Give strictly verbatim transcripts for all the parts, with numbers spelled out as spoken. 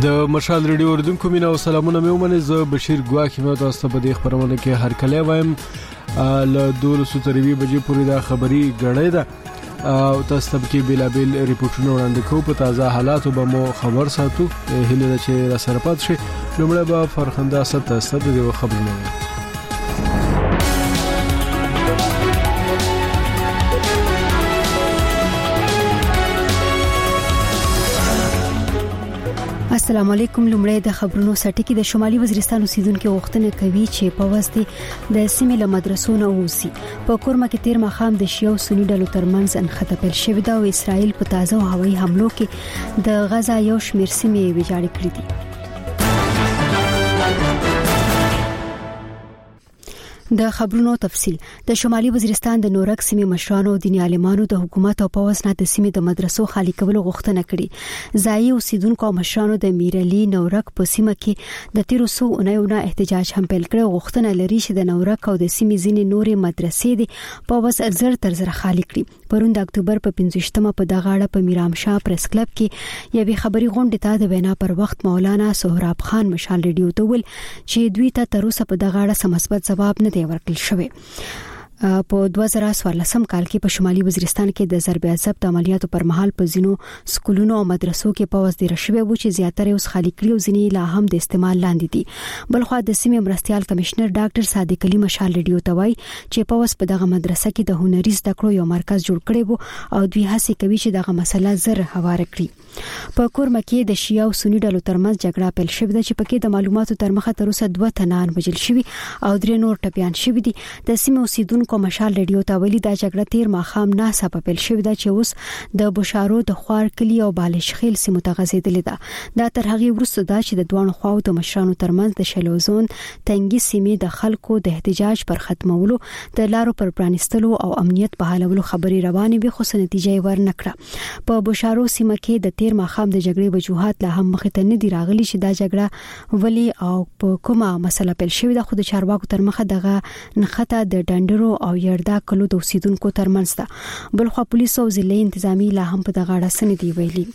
د مشال ریډیو اوریدونکو مینا او سلامونه مې ومنه. زه بشیر ګواکې مې تاسو په دې خبرونه کې هر کله وایم له دولسو تروي بجې پورې دا خبري غړې ده او تاسو ته کې بلابل ریپورتونه وړاندې کوو. په تازه حالاتو به مو خبر ساتو. هله چې را سره پات شي لومړی به فرخنده ست ست د خبرونه. السلام علیکم. لومړی د خبرونو سټکی. د شمالي وزیرستان اوسیدونکو غوښتنه کوي چې په واسطه د سیمې له مدرسو نه ووسی. په کورما کې تیر مخام د شیعو سنی ډلو ترمنځ انخته پیل شوې ده او اسرائیل په تازه هوایي حملو کې د غزا یو شمېر سیمې ویجاړې کړې دي. د خبرونو تفصيل. د شمالي وزیرستان د نورک سیمې مشرانو او دیني عالمانو د حکومت او پوځ نه د سیمې د مدرسو خالي کولو غوښتنه کړې. ځایي اوسیدونکو او مشرانو د میرالي نورک په سیمه کې د تیر څو اونیو احتجاج هم پیل کړ. غوښتنه لري چې د نورک او د سیمې ځینې نورې مدرسې د پوځ زر تر زر خالي کړي. پرون د اکتوبر په پنځوستمه په دغه اړه په میرام شاه پریس کلب کې یوې خبري غونډه ته د وینا پر وخت مولانا سهراب خان مشال ریډیو ته ویل چې دوی ته تر اوسه په دغه اړه مثبت جواب نه دی ورکړل شوی. په دوه زره څوارلسم کال کې په شمالي وزیرستان کې د ضرب ضبط عملیاتو پر مهال په زینو سکولونو او مدرسو کې پوځ ډیر شوی و چې زیاتره اوس خالي کړي او ځینې لا هم د استعمال لاندې دي. بلخو د سیمې مرستيال کمشنر ډاکټر صادق علي مشال ریډیو ته وایي چې پوځ په دغه مدرسه کې د هنري زده کړو یو مرکز جوړ کړی وو او دوی هڅه کوي چې دغه مسله زر هواره کړي. په کورما کې د شیعه او سنی ډلو ترمنځ جګړه پیل شوې ده چې پکې د معلوماتو تر مخه تر اوسه دوه تنان وژل شوي او درې نور ټپيان شوي دي. د سیمې اوسیدونکو مشال ریډیو ته ویلي دا جګړه تیر ماخام نه سبب پیل شوې ده چې اوس د بشارو د خوار کلی او بالشخیل سیمه ته غځېدلې ده. دا تر هغه وروسته ده چې د دوه خواو د مشرانو ترمنځ د شلوزون تنګي سیمې د خلکو د احتجاج پر ختمولو د لارو پر پرانستلو او امنیت په حالولو خبري روانې به خو نتیجه ورنکړه. په بشارو سیمه کې د تیر ماخام د جګړې وجوهات لا هم مخ ته نه دي راغلي چې دا جګړه ولي او په کومه مسله پیل شوې ده. خو د چارواکو تر مخه دغه نخته د ډندرو او یړدا کلو د اوسیدونکو ترمنځ ده. بلخو پولیس او ضلعي انتظامی لا هم په دغه اړه سن دی ویلي.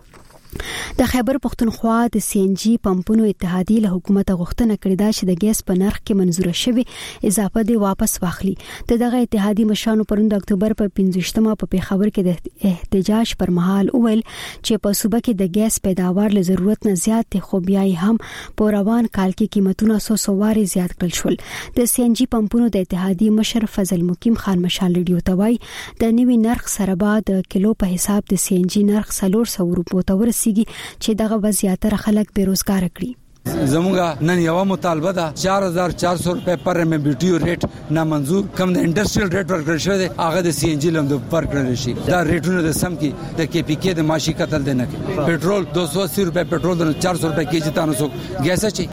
د خیبر پختونخوا د سی ان جی پمپونو اتحادیه له حکومت غوښتنه کړې ده چې د ګیس په نرخ کې منزوره شوی اضافه دی واپس واخلي. د دغه اتحادیه مشرانو پرون د اکتوبر په پنځوستمه په پیښور کې د احتجاج پر مهال وویل چې په صوبه کې د ګیس پیداوار له ضرورت نه زیات دي خو بیا هم په روان کال کې قیمتونه سو سواري زیات کړل شول. د سی ان جی پمپونو د اتحادیه مشر فضل مقیم خان مشال ریډیو ته وایي د نوي نرخ سره به د کیلو په حساب د سی ان جی نرخ څلور سوه روپیو ته ورسیږي چې دغه وضعیت خلک بیروزګار کړي. زموږه نن یو مطالبه ده چار هزار چار سو روپے پر ایم بی ټی ریټ نامنظور کم د انډستریال ریټ ورکړل شوی دی هغه د سی ان جی لم د پر کړل شي. دا ریټونه د سم کې د کې پی کې د ماشي قتل دی نه کې پټرول دو سو اسی روپے پټرول د چار سو روپے کې جتا نو سو ګیس چي.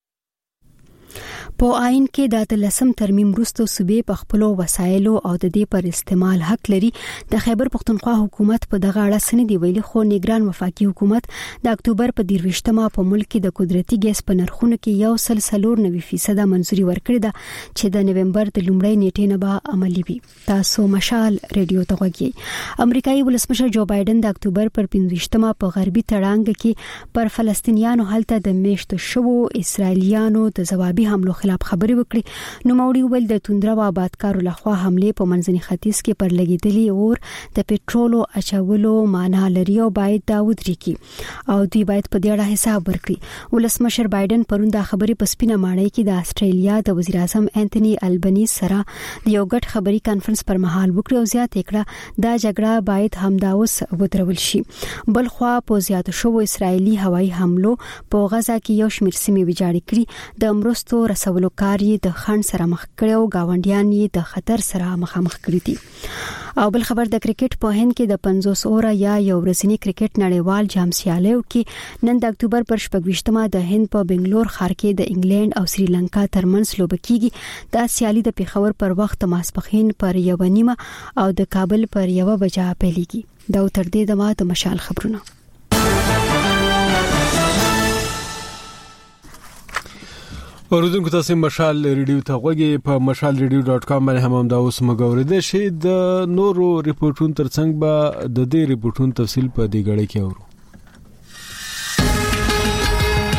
په آئین کې د تلسم ترمیم وروسته صوبې په خپل وسایلو او د دې پر استعمال حق لري. د خیبر پختونخوا حکومت په دغه اړه سن دی ویلي خو نگران وفاقي حکومت د اکتوبر په دیرويشتمه په ملک کې د قدرتي ګیس په نرخونو کې یو سل سلور نوي فیصد منځوري ورکړه ده چې د نومبر د لومړۍ نیټې نه به عملي وي. تاسو مشال ریډیو ته وګورئ. امریکایي ولسمشر جو بایدن د اکتوبر پر پنځوستمه په غربي تړانګ کې پر فلسطینیانو هلته د میشتو شوو اسرایلیانو د ځوابي حملو خلاف خبري وکړي. نو موري ول د توندرا و آبادکارو لخوا حمله په منځني ختیځ کې پر لګیدلې اور د پټرولو اچولو معنا لري او باید دا ودرېږي او دوی باید په دې اړه حساب ورکړي. ولسمشر بایدن پرون دا خبري په سپینه ماڼۍ کې د استرالیا د وزیر اعظم انټونی البنیز سره د یو غټ خبري کانفرنس پر مهال وکړي او زیات کړه دا جګړه باید همدا اوس ودرول شي. بلخوا په زیات شو اسرایلی هوایي حملو په غزا کې یو شمېر سیمې ویجاړې کړي. د امرستو رسولو کاری د خان سره مخ کړي او گاونډیان یې د خطر سره مخامخ کړي دي. او بل خبر د کرکټ په هند کې د پنځوس اوره یا یو ورځنی کرکټ نړیوال جام سیالیو کې نن د اکتوبر پر شپږویشتمه د هند په بنگلور ښار کې د انګلند او سریلانکا ترمنځ لوبه کیږي. دا سیالي د پیښور پر وخت ماسپښین پر یو نیمه او د کابل پر یو بجا پیلېږي. دا تر دې دمه د مشال خبرونه. اوردونکو تاسو مشال ریډیو ته غوږی په مشال ریډیو ډاټ کام باندې هم دا اوس مګورید شي. د نورو ریپورتونو ترڅنګ به د دې ریپورتونو تفصیل په دې غړې کې اورو.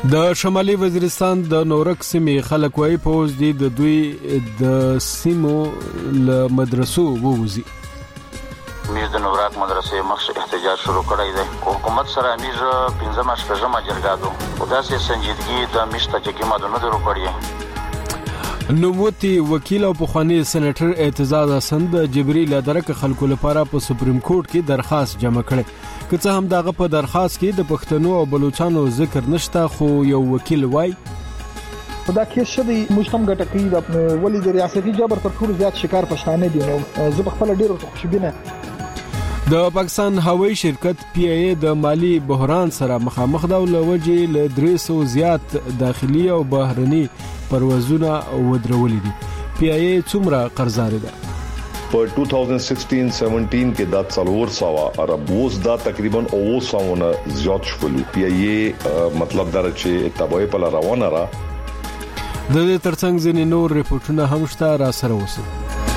د شمالي وزیرستان د نورک سیمې خلک وايي پوز دي د دوی د سیمو له مدرسو ووزي. میر د نورک مدرسې مخ احتجاج شروع کړی دی. حکومت سره امیر پنځم شپږم جرګادو او داسې سنجیدګي د مشته چې مادونه درو کړی. نوموتی وکیل او پخوانی سېنیټر اعتزاز حسن د جبري لادرک خلکو لپاره په سپریم کورټ کې درخواست جمع کړي. که څه هم دغه په درخواست کې د پښتنو او بلوچستانو ذکر نشته، خو یو وکیل وای دا کیس شدی مجتمع ګټکی د ولی د ریاستي جبر تر ټولو زیات شکار پښتانه دي. نو زه په خپل ډیر خوشبینه. د پاکستان هوایي شرکت پی ای د مالی بحران سره مخامخ دا لوجه ل درې سوه زیات داخلي او بهرني پروازونه ودرولې دي. پی ای څومره قرضدار ده؟ په دو هزار شپږ سپږ کې دا څلور سوه عرب اوس دا تقریبا اوه سوه نه زیات شول. پی ای مطلب دا چې تبعی په روانه را د دې ترڅنګ ځینې نور ریپورتونه هم شته، را سره اوسئ.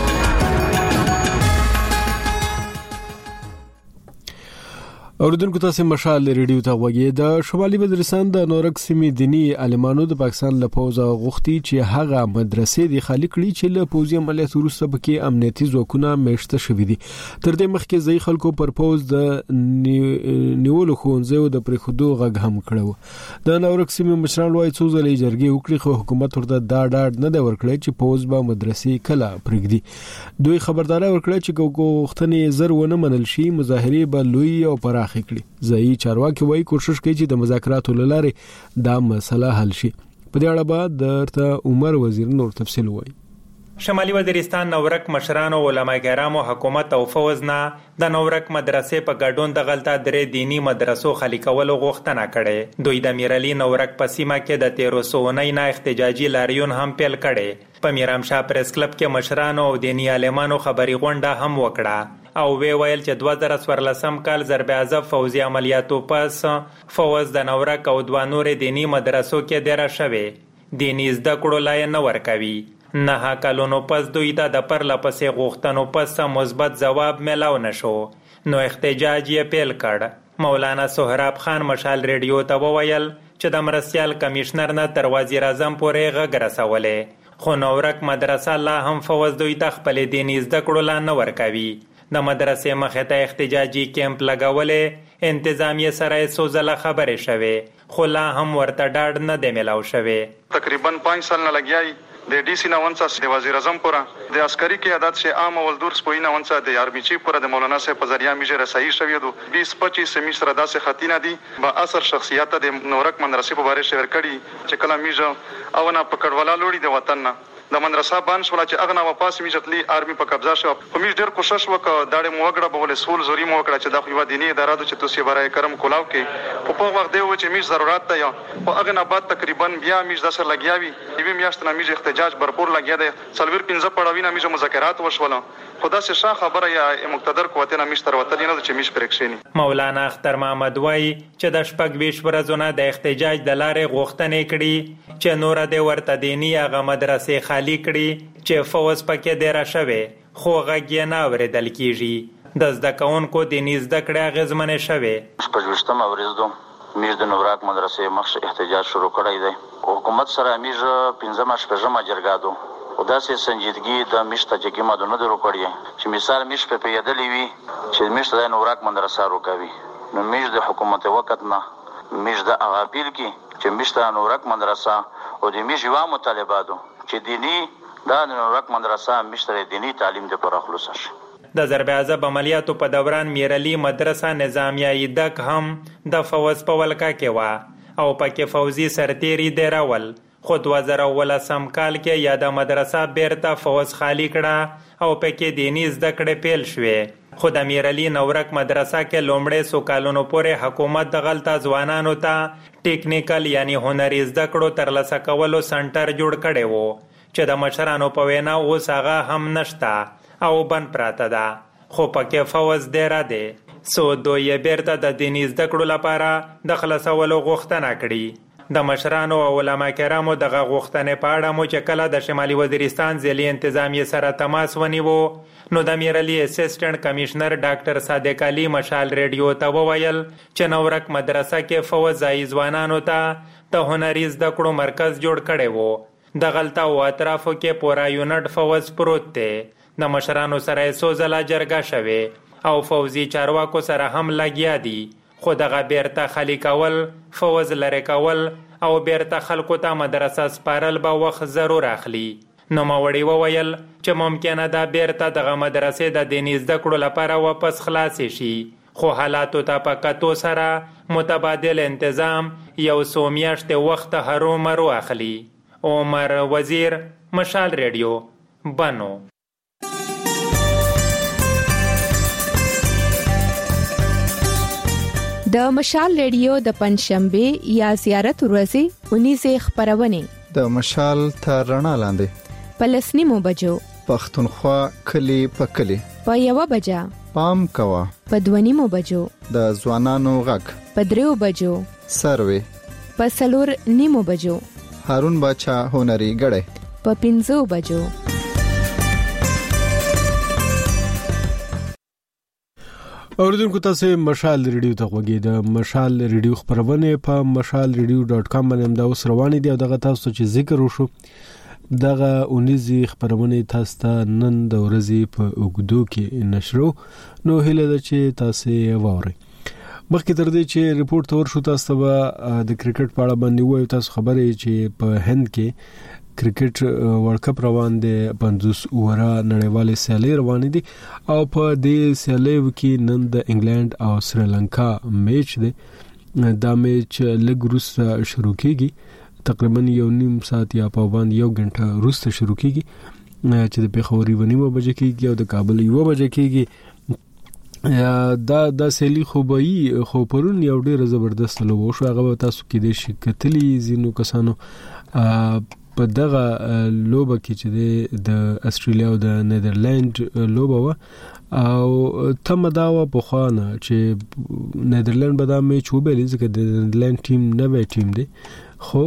اوردونکو تاسو مشال ریډیو ته وګورئ. د شمالي وزیرستان د نورک سیمې دینی عالمانو د پاکستان له پوزا غوښتي چې هغه مدرسې د خالي کړي چې له پوزي عملیات وروسته پکې امنیتي ځواکونه مېشته شوې دي. تر دې مخکې ځای خلکو پر پوز د نیولو خونځو د پرخودو غږ هم کړو. د نورک سیمې مشران وایي څو ځلې جرګې وکړي، خو حکومت ورته دا ډاډ نه دی ورکړی چې پوز به مدرسې کله پرېږدي. دوی خبرداري ورکړه چې غوښتنې زر ونه منل شي، مظاهره به لوی او پراخ کړي. ځای چارواکي وایي کوشش کوي چې د مذاکراتو لارې دا مسله حل شي. په دې اړه به درته عمر وزیر نور تفصیل وایي. شمالي وزیرستان نورک مشران او علما کرامو حکومت او فوز نه د نورک مدرسې په ګډون د غلطه درې دینی مدرسو خالي کولو غوښتنه کړې. دوی د میرعلی نورک په سیمه کې د تیرو سوونۍ نه احتجاجي لاریون هم پیل کړي. په میرامشاه پریس کلب کې مشرانو او دینی عالمانو خبري غونډه هم وکړه او وی ویل چې دوه زره څوارلسم کال ضرب اعظم فوزي عملیاتو پس فوز د نورک او دوه نور دینی مدرسو کې ډیره شوه. دینی زده کړو لای نه ورکوي. نه کلونو پس دوی ته د پرله پسې غوښتنو پس مثبت جواب ملاو نشو، نو احتجاج یې پیل کړ. مولانا سهراب خان مشال ریډیو ته وویل چې د مرستیال کمشنر نه تر وزیر اعظم پورې غږ رسولې، خو نورک مدرسه لا هم فوز دوی ته خپل دیني زده کړو لا نه ورکوي. د مدرسې مخې ته احتجاجي کیمپ لګولې، انتظامیه سره څو ځله خبرې شوې، خو لا هم ورته ډاډ نه دی میلاو شوی. تقریبا پنځ سال نه لګیای د ډي سي نونسا د وزیر اعظم پورا د عسکري قیادت سے عام اول دور سپوی نونسا د آرمی چیف پورا د مولانا صاحب په ذریعہ میجه رسائی شوی دو بیس پچیس سمیستر داسې خطینه دي با اثر شخصیت د نورک مدرسې په باره شعر کړي چې کله میجه او نه پکړولا لوري د وطن نه د مدرسه باندې شول چې اغنا واپس میجتلی آرمی په قبضه شو. په میج ډیر کوشش وکړ داړې موګړه بوله سول زوري مو وکړه چې د خو دیني اداره د چې توسي برای کرم کولاو کې په په وخت دی چې میج ضرورت ده او اغنا بعد تقریبا بیا میج داسه لګیاوي ایوه میاشت نه میج احتجاج برپور لګیا دی. څلور پنځه پړاوی نه میج مذاکرات وشول، خدا سه شاه خبره یا مقتدر قوتونه میج تر وته نه چې میج پرېښینی. مولانا اختر محمد وای چې د شپږ ویش ورځونه د احتجاج د لارې غوښتنې کړي چې نور د ورته دیني هغه مدرسې خالی کړي چې فوز پکې ډیره شوه، خو غږ یې نه اورېدل کیږي. د زده کوونکو دیني زده کړې اغېزمنې شوې. شپږویشتمه ورځ ده میز د نورک مدرسې مخ احتجاج شروع کړی دی. حکومت سره میز پنځمه شپږمه جرګادو او داسې سنجیدګي د مشته چې مادونه درو کړی چې مثال میش په پیدلې وي چې مشته د نورک مدرسه روکوي. نو میز د حکومت وخت نه میز د اغاپیل کې چې مشته نورک مدرسه او د میز یو مطالباتو چې دینی دا نورک مدرسه مشته دینی تعلیم د پر خلاص شي. د ضرب اعظم عملیاتو په دوران میرعلی مدرسه نظامیه دک هم د فوز په ولکه کې و او پکې فوزي سرتیری دی راول، خو دوه زره اوولسم کال کې یا د مدرسه بیرته فوز خالی کړه او پکې دیني زده کړې پیل شوې. خو د میرعلی نورک مدرسه کې لومړی څو کالونو پورې حکومت د غلطه ځوانانو ته ټیکنیکل یعنی هنري زده کړو ترلاسه کولو سنټر جوړ کړی وو چې د مشرانو په وینا اوس هغه هم نشته او بند پراته ده، خو پکې فوز ډیره دی. سو دوی بیرته د دیني زده کړو لپاره د خلاصولو غوښتنه کړي. د مشرانو او علما کرامو دغه غوښتنې په اړه مو چې کله د شمالي وزیرستان ځلي انتظامیه سره تماس ونیو، نو د میرعلی اسسټنټ کمشنر ډاکټر صادق علي مشال ریډیو ته وویل چې نورک مدرسه کې فوز ځای ځوانانو ته د هنري زده کړو مرکز جوړ کړی وو. د غلطه او اطرافو کې پورا یونټ فوز پروت دی. د مشرانو سره یې څو ځله جرګه شوې او فوزي چارواکو سره هم لګیا دي، خو دغه بیرته خالی کول، فوز لرې کول او بیرته خلکو ته مدرسه سپارل به وخت ضرور اخلي. نوموړي وویل چې ممکنه ده بیرته دغه مدرسې د دیني زده کړو لپاره واپس خلاصې شي، خو حالاتو ته په کتو سره متبادل انتظام یو څو میاشتې وخت هرو مرو اخلي. عمر وزیر، مشال ریډیو، بنو. د مشال ریډیو د پنځشنبه یا زیارت ورځې اونیزه خبرونه د مشال تر رڼا لاندې پلسنی مو بجو پښتونخوا کلی په کلی په یو بجا پام کوا په دونی مو بجو د ځوانانو غږ په دریو بجو سروي په سلور نیمو بجو هارون باچا هنري غړې په پنځو بجو. اوریدونکو تاسو مشال ریډیو ته غوږی د مشال ریډیو خبرونه په مشال ریډیو ډاټ کام باندې د اوس روانې دي او دغه تاسو چې ذکر وشو دغه اونیزي خبرونه تاسو ته نن د ورځې په اوګدو کې نشرو، نو هیله ده چې تاسو ووري. مخکې تر دې چې ریپورت ورشو تاسو به د کرکټ په اړه باندې وایو. تاسو خبرې چې په هند کې کرکټ ورلد کپ روان دي، پنځوس اوره نړیوالې سیالۍ روان دي او په دې سیالۍ کې نن د انګلند او سریلانکا میچ دی. دا میچ لږ وروسته شروع کیږي، تقریبا یو نیم ساعت یا په باندې یو غنټه وروسته شروع کیږي چې د پیښور یو نیمه بجې کیږي او د کابل یو بجې کیږي. دا د سیالي خوبایي خو پرون یو ډیر زبردست لوب شو، هغه تاسو کې د شکتلی زینو کسانو په دغه لوبه کې چې د استرالیا او د نیدرلند لوبه و او تم دا و په خوانه چې نیدرلند به دا میچ وبېل ځکه د نیدرلند ټیم نوې ټیم دی، خو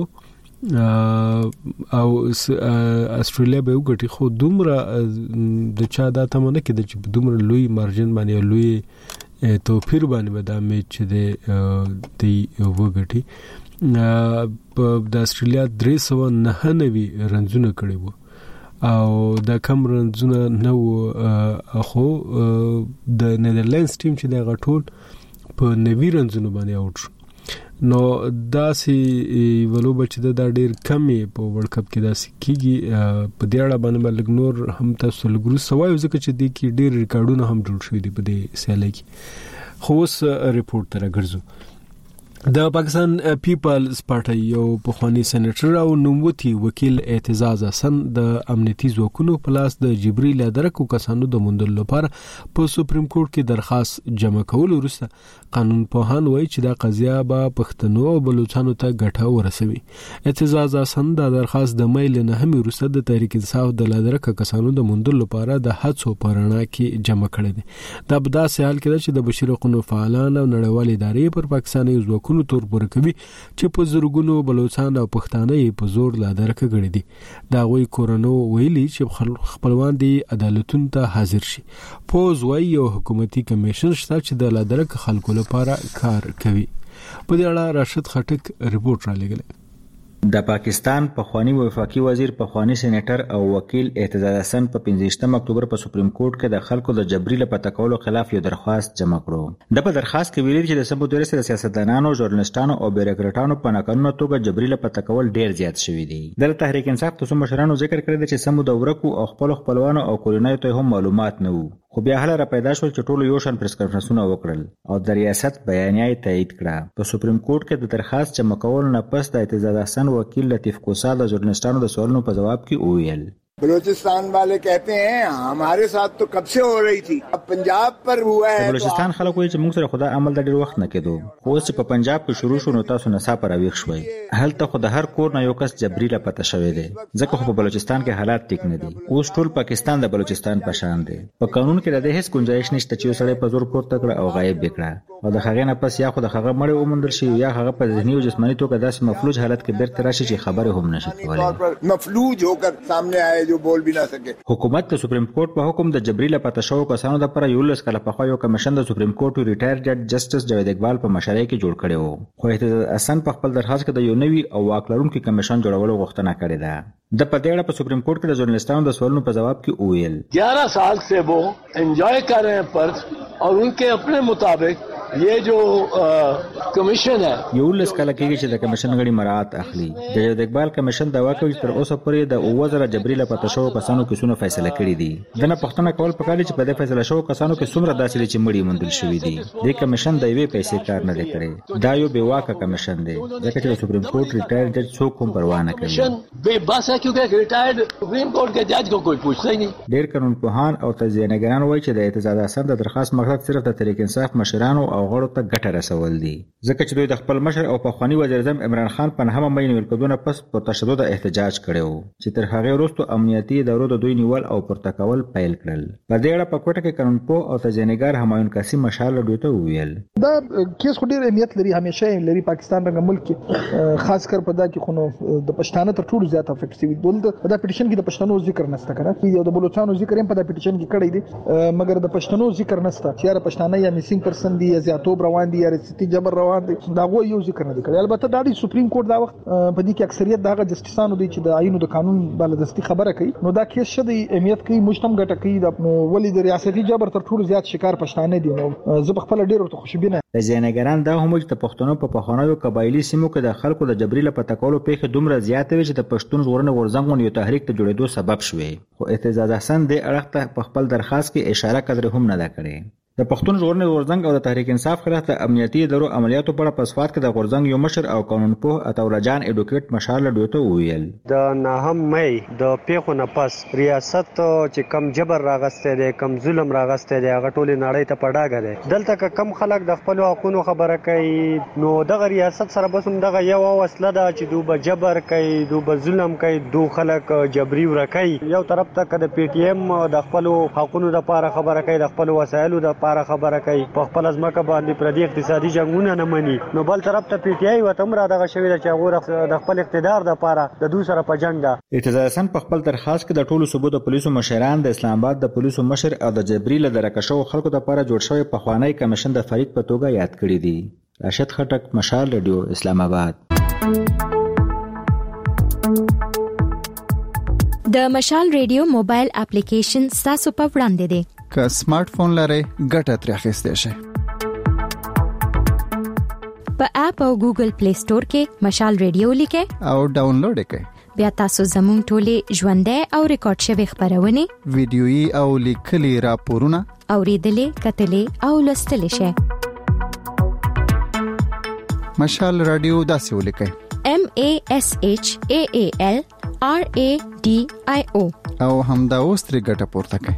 او استرالیا به وګټي، خو دومره د چا دا تمنه کې چې دومره لوی مارجن باندې لوی توپیر باندې به دا میچ دی دی وګټي. د استرالیا درې سوه نهه نوي رنزونه کړي وو او دا کم رنزونه نه وو، خو د نیدرلینډز ټیم چې دا غټول په نوي رنزونه باندې اوټ شو. نو داسې ولوبه چې دا ډیر کمې په ورلد کپ کې داسې کیږي. په دې اړه باندې لږ نور هم تاسو لګرو سوایو ځکه چې د کې ډیر ریکارډونه هم جوړ شوي دي په دې سیالۍ کې. خو اوس ریپورت ته راګرځو. د پاکستان پیپلز پارټي یو پخوانی سېنیټر او نوموتی وکیل اعتزاز حسن د امنیتي ځواکونو په لاس د جبري لادرکو کسانو د موندلو لپاره په سپریم کورټ کې درخواست جمع کول وروسته قانون پوهان وایي چې دا قضیه به پښتنو او بلوچستانو ته ګټه ورسوي. اعتزاز حسن د درخواست د میل نه هم وروسته د تحریک انصاف د لادرکو کسانو د موندلو لپاره د هڅو پرنا کې جمع کړي دي. دا په داسې حال کې چې د بشري حقوقو فعالان او نړیوال ادارې پر پاکستاني ځواکونو تور پر کوي چې په زرګونو بلوچستان او پښتانه په زور لادرکه غړي دي. دا غوي کورونو ویلي چې خپلوان دي عدالتونو ته حاضر شي. پوز وایي یو حکومتي کمیشن شته چې د لادرکه خلکو لپاره کار کوي. په دې اړه راشد خټک ریپورت را لګل. د پاکستان پخوانی وفاقي وزیر پخوانی سېنیټر او وکیل اعتزاز حسن په پنځه اکتوبر په سپریم کورټ کې د خلکو د جبري له پته کولو خلاف یو درخواست جمع کړو. د په درخواست کې ویلي چې د سمبو درسه د سیاستدانانو، ژورنالستانو او بیروکراټانو په ناقانونه توګه جبري له پته کول ډیر زیات شوي دي. د تحریک انصاف تاسو مشرانو ذکر کړی چې سمبو د ورکو او خپل خپلوانو او کورنۍ ته هم معلومات نه وو، خو بیا هله را پیدا شول چې ټولو یو شان پریس کانفرنسونه وکړل او د ریاست بیانیه تایید کړه. په سپریم کورټ کې د درخواست جمع کول نه پس د اعتزاز حسن وکیل لطیف کوسا د ژورنالستانو د سوالونو په جواب کې وویل بلوچستان والے कहते हैं हमारे साथ तो कब से हो रही थी, अब पंजाब पर हुआ है. بلوچستان خلک وایي چې موږ سره خدای عمل د ډیر وخت نه کېدو، خو اوس چې په پنجاب کې شروع شو نو تاسو نصاب پر اویښ شوي. هلته خو د هر کور نه یو کس جبري لا پته شوی دی، ځکه خو په بلوچستان کې حالات ټیک نه دي. اوس ټول پاکستان د بلوچستان په شان دی. په قانون کې د دې هیڅ گنجائش نشته چې سړی په زور پورته کړ او غایب وکړه او د هغه نه پس یا خو د هغه مړ ومندل شي یا هغه په ذهني او جسماني توګه داسې مفلوج حالت کې بیرته راشي چې خبره هم نشي کولای. مفلوج होकर सामने आए है जो बोल भी ना सके. حکومت د سپریم کورټ په حکم د جبري لپاره شو کسانو د پر یو لس کله په خو یو کمیشن د سپریم کورټ ریټایر جج جسټس جاوید اقبال په مشرۍ کې جوړ کړی وو. خو احتجاج اسن په خپل درخواست کې د یو نوي او واکلرونکو کمیشن جوړولو غوښتنه کړې ده. د پدې اړه په سپریم کورټ کې د ژورنالستانو د سوالونو په جواب کې وویل ग्यारह साल से वो एंजॉय कर रहे हैं पर्स और उनके अपने मुताबिक ये जो कमीशन है یو لس کله کېږي چې د کمیشن غړي مراعات اخلي. د جاوید اقبال کمیشن دا واکوي تر اوسه پورې د اووه جبري لپاره شو کسانو کې څونه فیصله کړې دي. دنه پښتنه کول پکاري چې په دې فیصله شو کسانو کې څومره داسې چې مړی مندل شوې دي. د کمیشن د یوې پیسې کار نه کړي. دا یو بې واکه کمیشن دی ځکه چې د سپریم کورټ ریټایر جج څوک هم پروا نه کوي. بے بس ہے کیونکہ ریٹائرڈ سپریم کورٹ کے جج کو کوئی پوچھتا ہی نہیں. ډېر قانون پوهان او تجزیه نګران وایي چې د اعتراض اساس د درخواست مقصد صرف د تحریک انصاف مشرانو او غړو ته ګټه رسول دي ځکه چې دوی د خپل مشر او پخوانی وزیر اعظم عمران خان په نهمه مې نیول کډونه پس په تشدد احتجاج کړو چې تر هغه وروسته امنیتي ادارو د دوی نیول او پرتکول پیل کړل. په دې اړه په کوټه کې قانون پوه او تجزیه نګار همایون قاسم مشال دوی ته وویل دا کیس خو ډیر اهمیت لري همیشه لري پاکستان رنګ ملک کې خاص کر په دا کې خو د پښتانه تر ټولو زیات افیکټ شوی دولت دا پټیشن کې د پښتنو ذکر نشته کنه یو د بلوچستان ذکر هم په دا پټیشن کې کړی دی مګر د پښتنو ذکر نشته چې را پښتانه یا میسینګ پرسن دي یا زیاتوب روان دي یا رستی جبر روان دي دا غو یو ذکر نه کړی. البته دا د سپریم کورټ دا وخت په دې کې اکثریت دغه جسټیسانو دي چې د آئین او د قانون بالادستی خبره کوي نو دا کیس شدی اهمیت کوي مجتمع ګټه کوي د ولی د ریاستي جبر تر ټولو زیات شکار پښتانه دي. نو زه په خپل ډیر ورته خوشبینه د ځینګران دا هم چې د پښتنو په پخوانیو قبایلی سیمو کې د خلکو د جبري لپاره تکولو پیښه دومره زیاته وي چې د پښتون ژغورنې غورځنګ یو تحریک ته جوړېدو سبب شوی. خو اعتزاز حسن د اړخ ته په خپل درخواست کې اشاره کړې هم نه ده کړې. د پښتون ژغورنې غورځنګ او د تحریک انصاف خلاف د امنیتي ادارو عملیاتو په اړه په صفات کې د غورځنګ یو مشر او قانون پوه عطاالله جان اډوکیټ مشال دوی ته وویل د نهم مې د پیښو نه پس ریاست چې کم جبر راغسته دي کم ظلم راغسته دي هغه ټول نړۍ ته پډاګه دي. دلته کم خلک د خپل حقوقو خبره کوي نو دغه ریاست سره بس هم دغه یو وسله ده چې دوی جبر کوي دوی ظلم کوي دوی خلک جبري ورکوي. یو طرف ته د پی ټی ایم د خپل حقوقو لپاره خبره کوي د خپل وسایلو لپاره خبره کوي په خپل ځمکه باندې پردي اقتصادي جنگونه نه مني نو بل طرف ته پی ټی آی وته هم را دغه شوی چې هغه د خپل اقتدار لپاره د دوی سره په جنگ ده. اعتزاز حسن په خپل درخواست کې د ټولو صوبو د پولیسو مشران د اسلام آباد د پولیسو مشر او د جبري له درکشو خلکو لپاره جوړ شوی په خوانی کمیشن د فریق په توګه یاد کړی دي. راشد خټک مشال رادیو اسلام آباد. د مشال ریډیو موبایل اپلیکیشن تاسو په وړاندې دی که سمارټ فون لرئ ګټه ترې اخیستی شئ. په اپ او ګوګل پلی سٹور کې مشال ریډیو لیکئ او ډاونلوډ یې کړئ. بیا تاسو زموږ ټولې ژوندۍ او ریکارډ شوی خبرونه ویډیويي او لیکلي راپورونه اوریدلې کتلې او لوستلې شئ. مشال رادیو داسې ولیکئ M A S H A A L R A D I O او همدا اوس ترې ګټه پورته کړئ.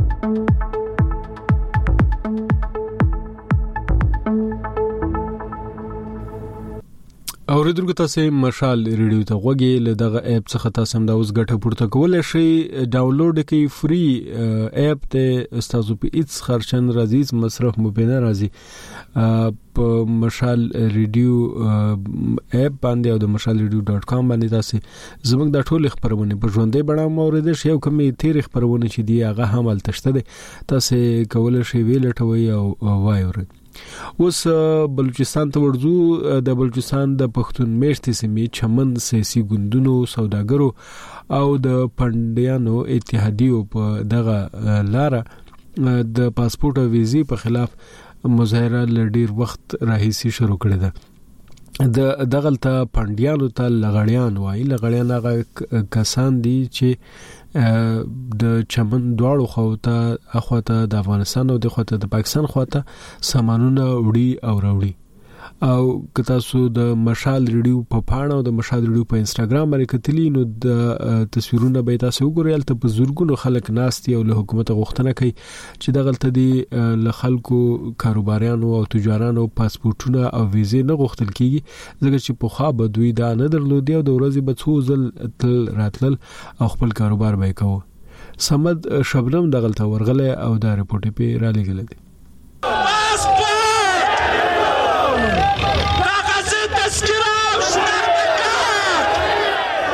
اوریدونکو تاسو مشال ریډیو ته غوږی له دغه اپ څخه تاسو هم دا اوس ګټه پورته کولای شئ. ډاونلوډ کړئ فری اپ ته تاسو په هیڅ خرچن راځي مصرف مبینه راځي په مشال ریډیو اپ باندې او د مشال ریډیو ډاټ کام باندې تاسو زموږ د ټولو خبرونه په ژوندۍ بڼه موریدل شي او کومې تیر خبرونه چې دی هغه هم التشته دي تاسو کولای شئ ویلټوي او وایورئ. اوس بلوچستان ته ورځو. د بلوچستان د پښتون میشتې سیمې چمن سیاسي ګوندونو سوداګرو او د پندیانو اتحادیو په دغه لاره د پاسپورت او ویزې په خلاف مظاهره لډیر وخت راهیسي شروع کړې ده. د دغلته پندیانو ته لغړیان وایي. لغړیان هغه کسان دي چې د چمن دواړو خواته اخواته د افغانستان او د خواته د پاکستان خواته سامانونه وړي او راوړي. او که تاسو د مشال ریډیو په پاڼه او د مشال ریډیو په انستګرام باندې کتلی نو د تصویرونه به تاسو وګورئ. البته په زورګونو خلک ناستي او له حکومت غوښتنه کوي چې دغلته دي له خلکو کاروباریانو او تجارانو پاسپورتونه او ویزې نه غوښتل کیږي ځکه چې په خوا به دوی دا نه درلودي او د ورځې به څو ځل تل راتلل او خپل کاروبار به کوي. سمد شبنم دغلته ورغله او دا رپورټ په را لګل دي.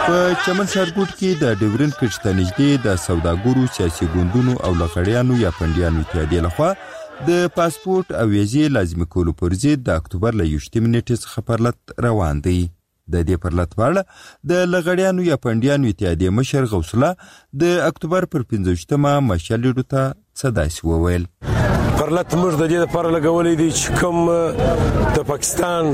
په چمن سرګوټ کې د ډیورن کچ ته نږدې د سوداګرو سیاسي ګوندونو او لغړیانو یا پنډیانو اتحادیې لخوا د پاسپورت او ویزې لازمي کولو پر ضد د اکتوبر له یوشتمې نیټې څخه پرلط روان دی. د دې پرلط په اړه د لغړیانو یا پنډیانو اتحادیې مشر غوث الله د اکتوبر پر پنځه ویشتمه مشال ریډیو ته څه داسې وویل. پرلط موږ د دې لپاره لګولې دي چې کوم د پاکستان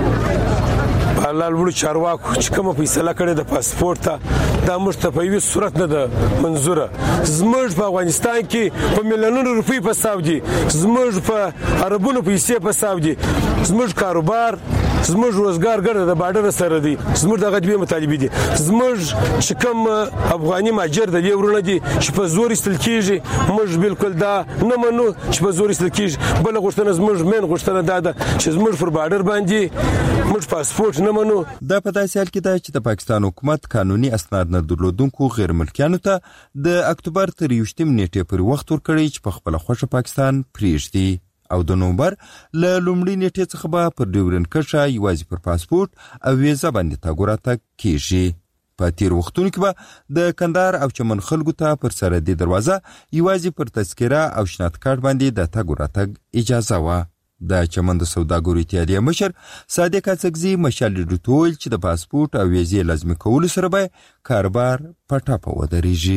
لالوړو چارواکو چې کومه فیصله کړې د پاسپورت ته دا موږ ته په هیڅ صورت نه ده منظوره. زموږ په افغانستان کې په میلیونونو روپۍ په حساب دي، زموږ په عربونو پیسې په حساب دي، زموږ کاروبار زموږ روزګار ګرځي د بارډر سره دي، زموږ د غدوی مطالبه دي، زموږ چې کوم افغاني ماجر د دې ورونه دي چې په زور استل کیږي، موږ بالکل دا نه منو چې په زور استل کیږي. بل غوښتنه زموږ مین غوښتنه دا ده چې زموږ پر بارډر باندې موږ پاسپورت نه منو. دا په داسې حال کې ده چې د پاکستان حکومت قانوني اسناد نه درلودونکو غیر ملکیانو ته د اکتوبر تر یوشتم نیټې پر وخت ورکړی چې په خپل خوښه پاکستان پریږدي او د نومبر له لومړۍ نیټې څخه به پر ډیورن کچه یوازې پر پاسپورت او ویزه باندې تګ راتګ کیږي. په تیر وختونو کې به د کندهار او چمن خلکو ته پر سرحدي دروازه یوازې پر تذکره او شناخت کارت باندې د تګ راتګ اجازه وه. د چمن د سوداګرو اتحادیې مشر صادق اڅکزي مشال ریډیو ته ویل چې د پاسپورت او ویزې لازمي کولو سره به کاروبار په ټاپه ودرېږي.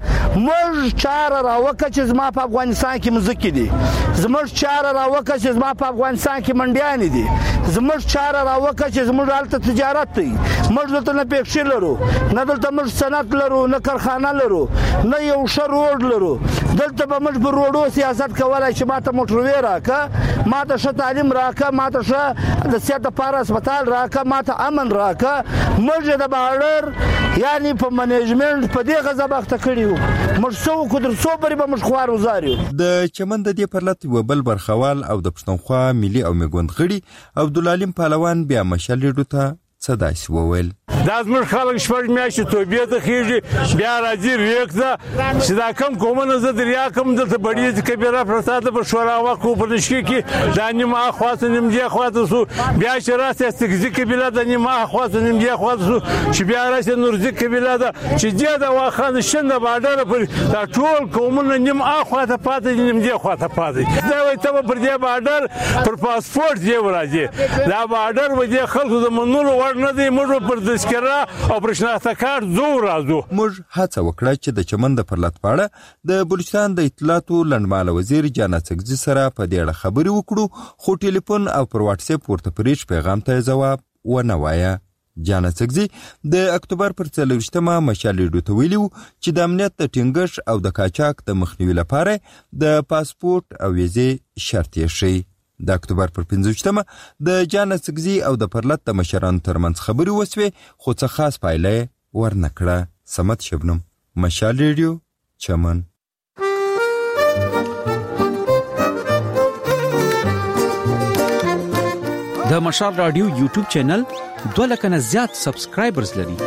موږ چاره راوکه چې زما په افغانستان کې مزکې دي، زموږ چاره راوکه چې زما په افغانستان کې منډیانې دي، زموږ چاره راوکه چې زموږ هلته تجارت دی. موږ دلته نه پیکشي لرو، نه دلته موږ صنعت لرو، نه کارخانه لرو، نه یو ښه روډ لرو. دلته به موږ پر روډو سیاست کولی چې ما ته موټروې راکه، ما ته ښه تعلیم راکه، ما ته ښه د صحت دپاره هسپتال راکه، ما ته امن راکه. موږ د بارډر یعنی په منیجمنټ په دې غزه بخته کړي موږ څو کو در څو پرې به موږ خوار وزاریو. د چمن د دې پرلط یو بل برخوال او د پښتونخوا ملي او میګوند غړي عبدالعلیم پهلوان بیا مشال ریډیو ته څه داسې وویل. دا زموږ خلک شپږ میاشتې توبې ته خېږي، بیا راځي ریک ته چې دا کم قومونه زه دریا کم دلته بړیځ کبیره پرسته ده په شوراوا کو په نشکې کې دا نیمه اخواته نیم دی اخواته سو، بیا چې راسته استګزي کبیله د نیمه اخواته نیم دی اخواته سو، چې بیا راسته نورزي کبیله ده چې دې د واخان شنه بارډر پر دا ټول قومونه نیم اخواته پاتې نیم دی اخواته پاتې. دا وایي ته پر دې بارډر پر پاسپورت دی ورځي، دا بارډر و دې خلکو د منلو وړ نه دی. موږ پر دسکره او پر شناخته کارت زو راځو. موږ هڅه وکړه چې د چمن د پرلط په اړه د بلوچستان د اطلاعاتو لنډمهاله وزیر جان اڅکزي سره په دې اړه خبرې وکړو، خو ټلیفون او پر واتس اپ ورته پریش پیغام ته جواب ونه وایه. جان اڅکزي د اکتوبر پر څلوېښتمه مشال ریډیو ته ویلي چې د امنیت د ټینګښت او د قاچاق د مخنیوي لپاره د پاسپورت او ویزې شرط یې ښیي. د اکتوبر پر پنځه ویشتمه د جان اڅکزي او د پرلط د مشرانو ترمنځ خبرې وسوې، خو څه خاص پایله یې ورنه کړه. صمد شبنم، مشال ریډیو، چمن. د مشال رادیو یوټیوب چینل دوه لکه نه زیات سبسکرایبرز لري.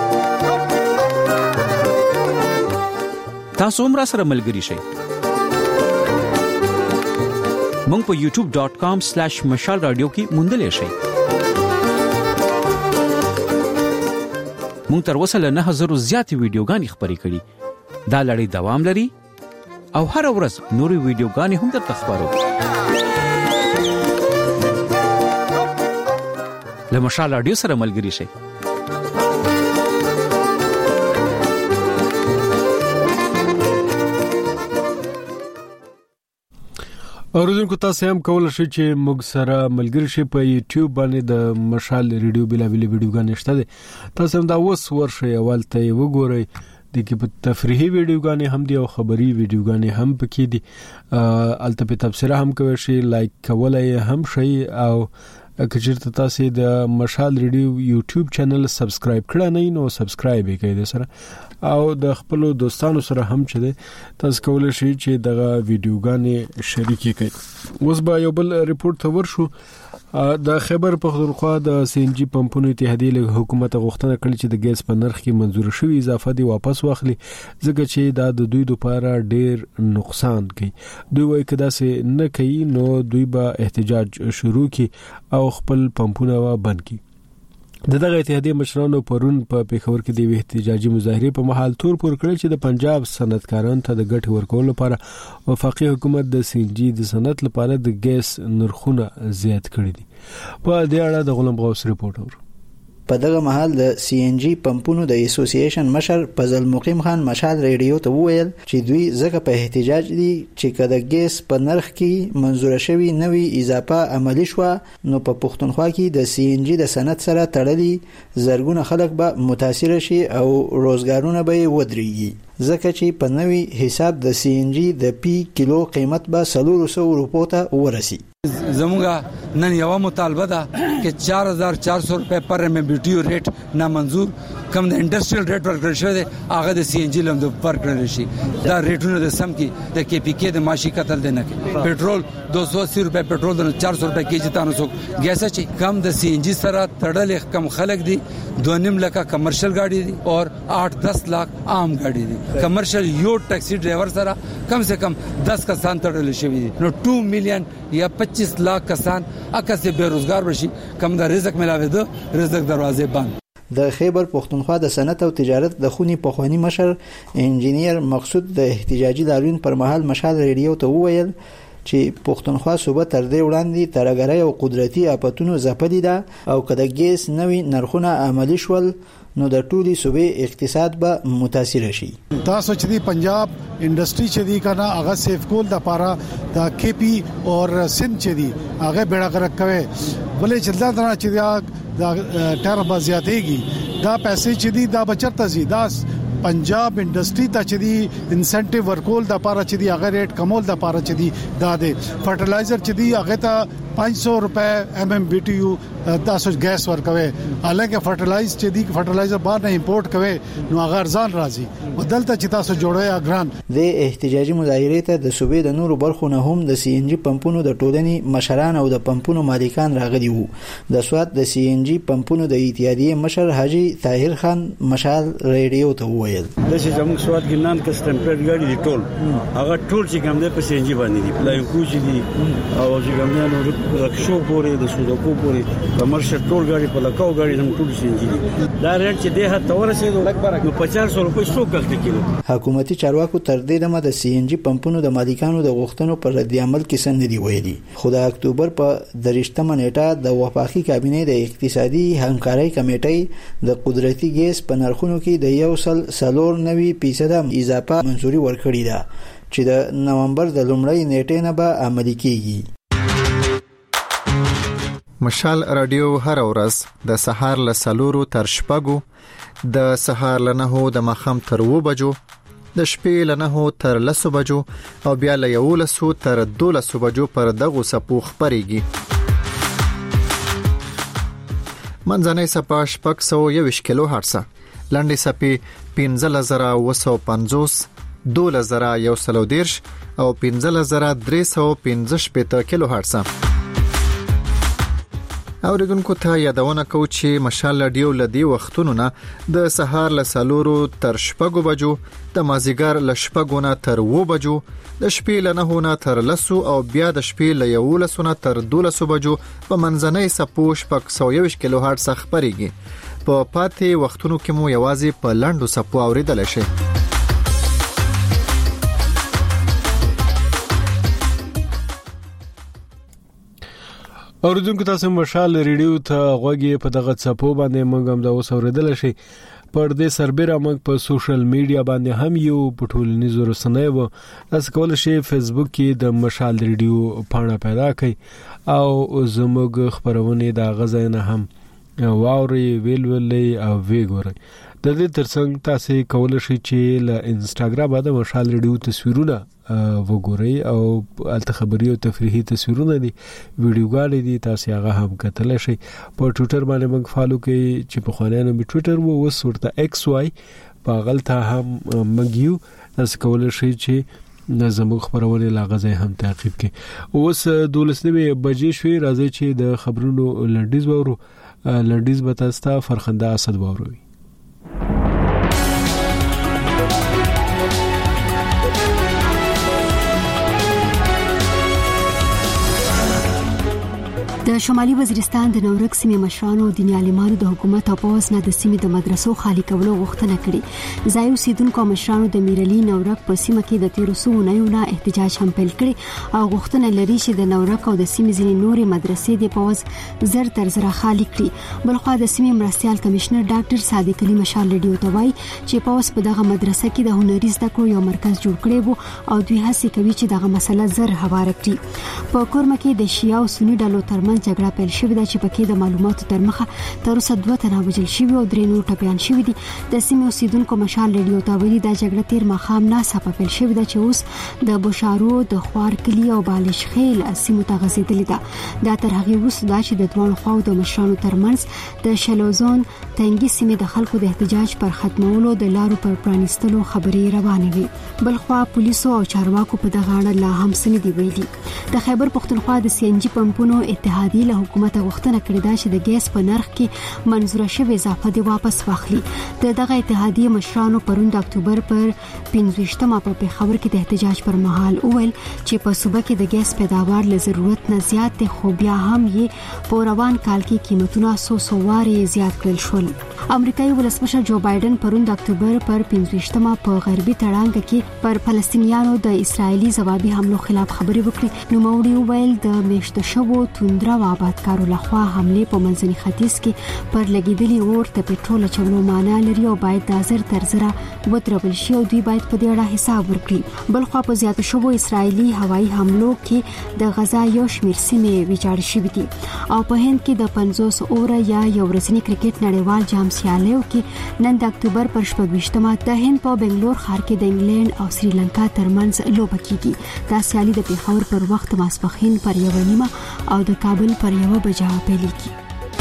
تاسو هم را سره ملګري شئ. مونږ په یوټیوب ډاٹ کام سلیش مشال رادیو کې موندلای شئ. مونږ تر اوسه له نه هزار زیاتې ویډیوګانې خپرې کړي. دا لړۍ دوام لري او هر ورځ نورې ویډیوګانې هم درته خپرو. له مشال رادیو سره ملګري شئ. اوریدونکو تاسو هم کولای شئ چې موږ سره ملګری شئ په یوټیوب باندې د مشال ریډیو بلابل ویډیوګانې شته دي. تاسو هم دا اوس ورشئ اولته وګورئ. د کې په تفریحي ویډیوګانې هم دي او خبري ویډیوګانې هم پکې دي. الته په تبصره هم کوئ شئ، لایک کولای هم شئ او کچېرته تاسو د مشال ریډیو یوټیوب چینل سبسکرایب کړئ نه نو سبسکرایب یې کړئ سره او د خپل دوستانو سره هم چې تاسو کولای شئ چې دغه ویډیوګانې شریکې کړئ. اوس به یو بل ریپورت ته ورشو. د خیبر پختونخوا د سی ان جی پمپونو اتحادیې له حکومت غوښتنه کړې چې د ګیس په نرخ کې منزور شوی اضافه دی واپس واخلي، ځکه چې دا د دوی لپاره ډېر نقصان کوي. دوی وايي کدا سه نه کوي نو دوی به احتجاج شروع کړي او خپل پمپونه بند کړي. د دغه اتحادیې مشرانو پرون په پیښور کې د احتجاجي مظاهرې په محل تور پر کړل چې د پنجاب صنعتکارانو ته د ګټې ورکولو لپاره وفاقي حکومت د سی ان جی د صنعت لپاره د ګیس نرخونه زیات کړي دي. په دې اړه د غلام غوث ریپورت اور په دغه محل د سی ان جی پمپونو د اسوسییشن مشر فضل مقیم خان مشال ریډیو ته وویل چې دوی زکه په احتجاج دي چې کله ګیس په نرخ کې منزور شوی نوی اضافه عملی شو نو په پښتونخوا کې د سی ان جی د صنعت سره تړلي زرګونه خلک به متاثر شي او روزګارونه به ودرېږي ځکه چې په نوی حساب د سی ان جی د پی کیلو قیمت به څلور سوه روپو ته ورسی. زمونږ نن یو مطالبه ده چې چار هزار چار سو روپے پر ایم بی ټی یو ریټ نامنظور کم د انډستریال ریټ ورکړل شوی دی هغه د سی ان جی لم د ورکړل شي. دا ریټونه د سم کې د کې پی کې د ماشي قتل دی نه کې پېټرول دو سو اسی روپے پېټرول د چار سو روپے کېجی تانو سو ګیس چې کم د سی ان جی سره تړل کم خلک دي دو نیم لکه کمرشل گاڑی دي او آٹھ دس لاکھ عام گاڑی دي. کمرشل یو ټیکسی ډرایور سره کم سے کم دس کسان تړل شوی دي نو دو میلیون یا پچیس لاکھ کسان اکه سے بے روزگار بشي کم د رزق ملاوي دو رزق دروازه بند. د خیبر پښتونخوا د صنعت او تجارت د خونی پخوانی مشر انجینیر مقصود د احتجاجي لاریون پر مهال مشال ریډیو ته وویل چې پښتونخوا صوبه تر دې وړاندې ترګرای او قدرتي اپاتونو زپلې ده او کله ګیس نوی نرخونه عملی شول نو د ټولي صوبې اقتصاد به متاثر شي. تاسو چې دی پنجاب انډستری چې دی کنه هغه سیف کول د پاره د کی پی او سند چې دی هغه بیړه غرق کوي ولې چې دا درا چې دا ټر بازیاتېږي دا پیسې چې دی دا بچرته زی دا پنجاب انډستری ته چې دی انسنټیو ورکول د پاره چې دی هغه ریټ کمول د پاره چې دی دا دی فرټیلایزر چې دی هغه ته پانچ سو روپے ایم ایم بی ټی یو تاسو ګیس ورکوي حالانکه فرټیلایز چې دی فرټیلایزر بار نه امپورټ کوي نو هغه ارزان راځي بدلته چې تاسو جوړوي اګران. د احتجاجي مظاهرې ته د صوبې د نورو برخو نه هم د سی ان جی پمپونو د ټولنې مشران او د پمپونو مالکان راغلي وو. د سواد د سی ان جی پمپونو د اتحادیې مشر حاجی طاهر خان مشال ریډیو ته وویل د زموږ سواد ګنان کسټم پلیټ ګاډي دی ټول هغه ټول چې کوم د په سی ان جی باندې دی پلای کوچ دی او چې کوم نه رکشو پورې د سوداکو پورې کمرشل ټول ګاډي په لکاو ګاډي زموږ ټول سی ان جی دا ریټ چې ده ته ورسېدو نو پچاس سو روپۍ څو کال کېلو. حکومتي چارواکو تر دې دمه د سی ان جی پمپونو د مالکانو د غوښتنو پر رد عمل کې سند دی ویلي. خو د اکتوبر په درشتمه نیټه د وفاقي کابینې د اقتصادي همکارۍ کمیټې د قدرتي ګیس په نرخونو کې د یو سل سلور نوي فیصد اضافه منزوري ورکړې ده چې د نومبر د لومړۍ نیټې نه به عملي کیږي. مشال رادیو هر ورځ د سهار له سلورو تر شپږو د سهار له نهو د ماښام تر اوو بجو د شپې له نهو تر لسو بجو او بیا له یولسو تر دولسو بجو پر دغو څپو خپرېږي. منځنۍ څپه شپږ سوه یوویشت کیلو هرټزه، لنډې څپې پنځلس زره اوه سوه پنځوس، دولس زره یو سل او دېرش او پنځلس زره درې سوه پنځه شپېته کیلو هرټزه. اوریدونکو ته یادونه کوو چې مشال رادیو لدی وختونو نه د سهار له سلورو تر شپږو بجو، د مازیګر له شپږو نه تر اوو بجو، د شپې له نهو نه تر لسو او بیا د شپې له یولسو نه تر دولسو بجو په منځنۍ څپو شپږ سوه یوویشت کیلو هرټز خپرېږي. په پاتې وختونو کې مو یوازې په لنډو څپو اوریدلی شئ. اوریدونکو تاسو مشال ریډیو ته غوږی په دغه څپو باندې موږ هم دا اوس اوریدل شي. پر دې سربېره موږ په سوشل میډیا باندې هم یو په ټولنیزو رسنیو تاسو کولای شئ فیسبوک کې د مشال ریډیو پاڼه پیدا کړئ او زموږ خبرونه د غزاینه هم واوري ویل ویلې او ویګورئ. د دې ترڅنګ تاسو کولای شئ چې له انستګرام باندې مشال ریډیو تصویرونه وګورئ او الته خبري او تفریحي تصویرونه دي، ویډیوګانې دي، تاسو هغه هم کتلی شئ. په ټویټر باندې موږ فالو کوي چې په خوانانو می ټویټر وو اوس ورته ایکس واي په غلطه هم موږ یو تاسو کولای شئ چې زموږ خبرونه لاغزه هم تعقیب کړئ. اوس دولس نیمه بجې شوې، راځي چې د خبرونو لنډیز وورو. لنډیز به تاسو ته فرخنده اسد ووروي. د د شمالي وزیرستان د نورک سیمې مشرانو د دیني عالمانو د حکومت او پوز نه د سیمې د مدرسو خالي کولو غوښتنه کړې. ځایي اوسیدونکو مشرانو د میرلی نورک په سیمه کې د تیرو څو اونیو احتجاج هم پیل کړی او غوښتنه لري چې د نورک او د سیمې ځینې نورې مدرسې د پوز زر تر زر خالي کړي. بلخو د سیمې مرستيال کمشنر ډاکټر صادق علي مشال رادیو ته وایي چې پوز په دغه مدرسه کې د هنري زده کړو یو مرکز جوړ کړی وو او دوی هڅه کوي چې دغه مسله زر هواره کړي. په کورمه کې د شیعه او سنی ډلو ترمنځ جګړه پیل شوې ده چې پکې د معلوماتو تر مخه تر اوسه دوه تنه وژل شوي او درې نور ټپیان شوي دي. د سیمې اوسیدونکو مشال رادیو ته ویلي دا جګړه تیر ماښام ناڅاپه پیل شوې ده چې اوس د بشارو د خوار کلی او بالش خیل سیمو ته غځېدلې ده. دا تر هغې وروسته ده چې د دواړو خواو د مشرانو ترمنځ د شلوزون تنګي سیمې د خلکو د احتجاج پر ختمولو د لارو پر پرانیستلو خبرې روانې وي. بلخوا پولیسو او چارواکو په دغه اړه لا هم څه نه دي ویلي. د خیبر پختونخوا د سی ان جی پمپونو اتحادیې له حکومت غوښتنه کړې ده چې د ګیس په نرخ کې منظوره شوې اضافه د واپس واخلي. د دغه اتحادیې مشرانو پرون د اکتوبر پر پنځویشتمه په پیښور کې د احتجاج پر مهال وویل چې په صوبه کې د ګیس پیداوار له ضرورت نه زیات دي خو بیا هم یې په روان کال کې قیمتونه څو څو وارې زیات کړل شول. امریکایي ولسمشر جو بایدن پرون د اکتوبر پر پنځویشتمه په غربي تړانګ کې پر فلسطینیانو د اسرایلی ځوابي حملو خلاف خبرې وکړې. نوموړي وویل د میشته شوو توندره او آبادکارو لخوا حمله په منځني ختیځ کې پر لګیدلي اور ته پټرول اچولو معنا لري او باید د زر تر زره ودرول شي او دوی باید په دې اړه حساب ورکړي. بلخوا په زیاتو شوو اسرایلی هوایي حملو کې د غزا یو شمېر سیمې ویجاړې شوې دي او په هند کې د پنځوس اوره یا یو ورځني کرکټ نړیوال جام سیالیو کې نن د اکتوبر پر شپږویشتمه د هند په بنگلور ښار کې د انګلند او سریلانکا ترمنځ لوبه کیږي. دا سیالي د پیښور پر وخت ماسپښین پر یوه نیمه او د کابل پر یوه بجه پیلېږي.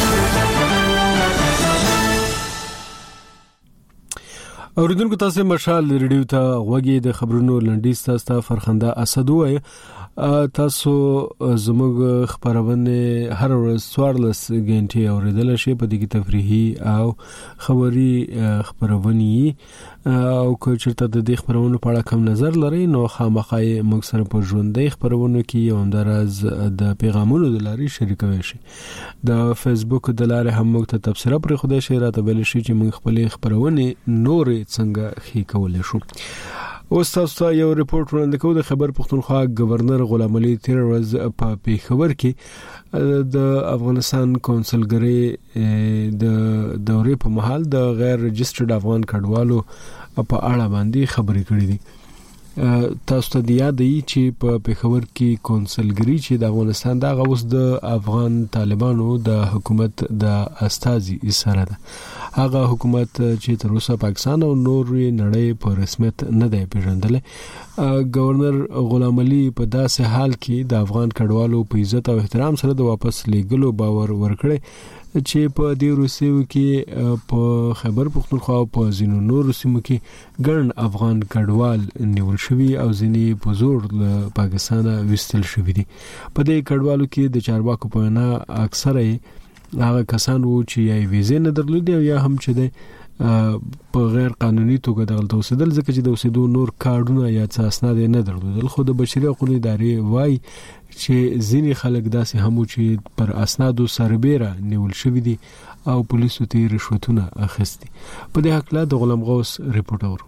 اوریدونکو تاسو مشال ریډیو ته غوږی د خبرونو لنډیز تاسو فرخنده اسد وای. تاسو زموږ خبرونه هر ورځ څوارلس غنټې اوریدل شي په دغه تفریحي او خبري خبرونه او که چېرته د دې خبرونو په اړه کوم نظر لرئ نو خامخا موږ سره په ژوندۍ خبرونو کې یو اندراز د پیغامونو د لارې شریکوي شي. د فیسبوک د لارې هم موږ ته تبصره پر خوده شي راته بل شي چې موږ خپل خبرونه نور څنګه خې کولای شو. اوس تاسو یو ریپورت وړاندې کوم. د خیبر پختونخوا گورنر غلام علي تیر ورځ په پیښور کې د افغانستان کونسلګری د دورې په محل د غیر رجسټرډ افغان کډوالو په اړه باندې خبرې کړې دي. تاسو ته یاد دی چې په پیښور کې کونسلګری چې د افغانستان د غوښ د افغان طالبانو د حکومت د استازي سره ده. هغه حکومت چې تر اوسه پاکستان او نور نړۍ په رسمیت نه دی پیژندل. گورنر غلام علي په داسې حال کې د افغان کډوالو په عزت او احترام سره د واپس لیږلو باور ورکړي چې په دې روسیو کې په خیبر پختونخوا او په ځینو نورو سیمو کې ګڼ افغان کډوال نیول شوي او ځینې په زور له پاکستانه وستل شوي دي. په دې کډوالو کې د چارواکو په وینا اکثره هغه کسان وو چې یا ویزې نه درلودي او یا هم چې د په غیر قانوني توګه دغلته اوسېدل ځکه چې د اوسېدو نور کارډونه یا څه اسناد نه درلودل. خو د بشري حقوقو ادارې وایي چې ځینې خلک داسې هم چې پر اسنادو سربېره نیول شوي دي او پولیسو ته رشوتونه اخیستي. په دې حق لا د غلام غوث ریپورت اورو.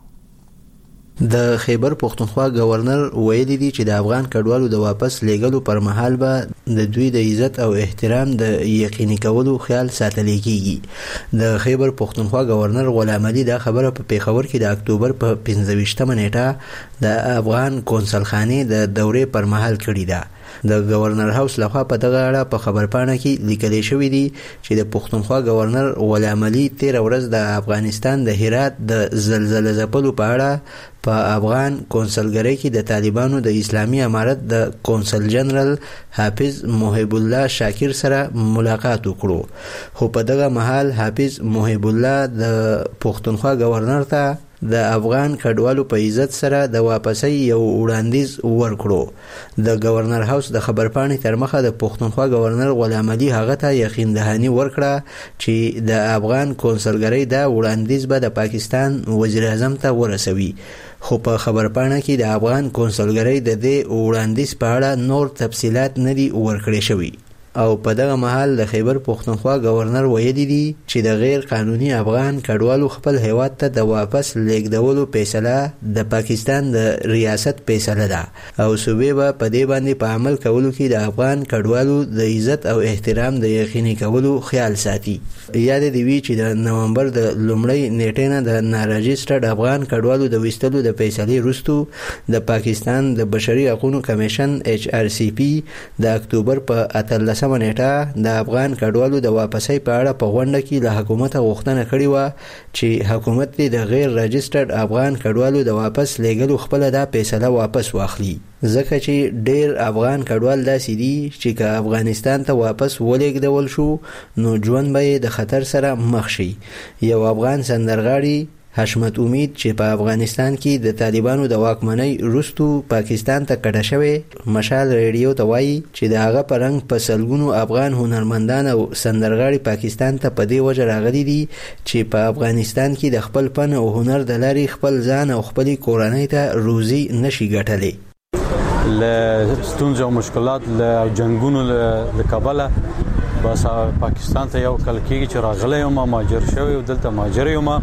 د خیبر پختونخوا گورنر ویلي دي چې د افغان کډوالو د واپس لیږلو پر مهال به د دوی د عزت او احترام د یقیني کولو خیال ساتل کیږي. د خیبر پختونخوا گورنر غلام علي دا خبره په پیښور کې د اکتوبر په پنځویشتمه نیټه د افغان کونسلخانې د دورې پر مهال کړې ده. د گورنر هاوس لخوا په دغه اړه په خبرپاڼه کې لیکل شوی دی چې د پښتونخوا گورنر غلام علي تیر ورځ د افغانستان د هرات د زلزلې ځپلو په اړه په افغان کونسلګری کې د طالبانو د اسلامي امارت د کونسل جنرال حافظ محب الله شاکر سره ملاقات وکړو. خو په دغه مهال حافظ محب الله د پښتونخوا گورنر ته د افغان کډوالو په عزت سره د واپسۍ یو وړاندیز ورکړو. د گورنر هاوس د خبرپاڼې تر مخه د پښتونخوا گورنر غلام علي هغه ته یقین دهاني ورکړه چې د افغان کونسلګری دا وړاندیز به د پاکستان وزیر اعظم ته ورسوي. خو په خبرپاڼه کې د افغان کونسلګری د دې وړاندیز په اړه نور تفصيلات نه دي ورکړې شوي. او په دغه مهال د خیبر پښتونخوا گورنر ویلي دي چې د غیر قانوني افغان کډوالو خپل هیواد ته د واپس لیږدولو فیصله د پاکستان د ریاست فیصله ده او صوبې به په دې باندې په عمل کولو کې د افغان کډوالو د عزت او احترام د یقیني کولو خیال ساتي. یاد دی وی چې د نومبر د لومړۍ نیټې نه د ناراجسترډ افغان کډوالو د وستلو د فیصلې وروسته د پاکستان د بشري حقوقو کمیشن ایچ آر سی پی د اکتوبر په اتلسمه نیټه د افغان کډوالو د واپسۍ په اړه په غونډه کې له حکومت غوښتنه کړې و چې حکومت د غیر راجسترډ افغان کډوالو د واپس لیږلو خپل د فیصله واپس واخلي، ځکه چې ډیر افغان کډوال داسې دي چې که افغانستان ته واپس ولېږدول شو نو ژوند به د خطر سره مخ شي. یو افغان سندرغاړي حشمت امید چې په افغانستان کې د طالبانو د واکمنۍ وروسته پاکستان ته کډه شوی مشال ریډیو ته وایي چې د هغه په رنګ په سلګونو افغان هنرمندان او سندرغاړي پاکستان ته په دې وجه راغلي دي چې په افغانستان کې د خپل فن او هنر د لارې خپل ځان او خپل کورنۍ ته روزي نشي ګټلی. له ستونزو او مشکلات له جنگونو له کابل بس پاکستان ته یو کال کېږي چې راغلی یم، مهاجر شوی او دلته مهاجر یم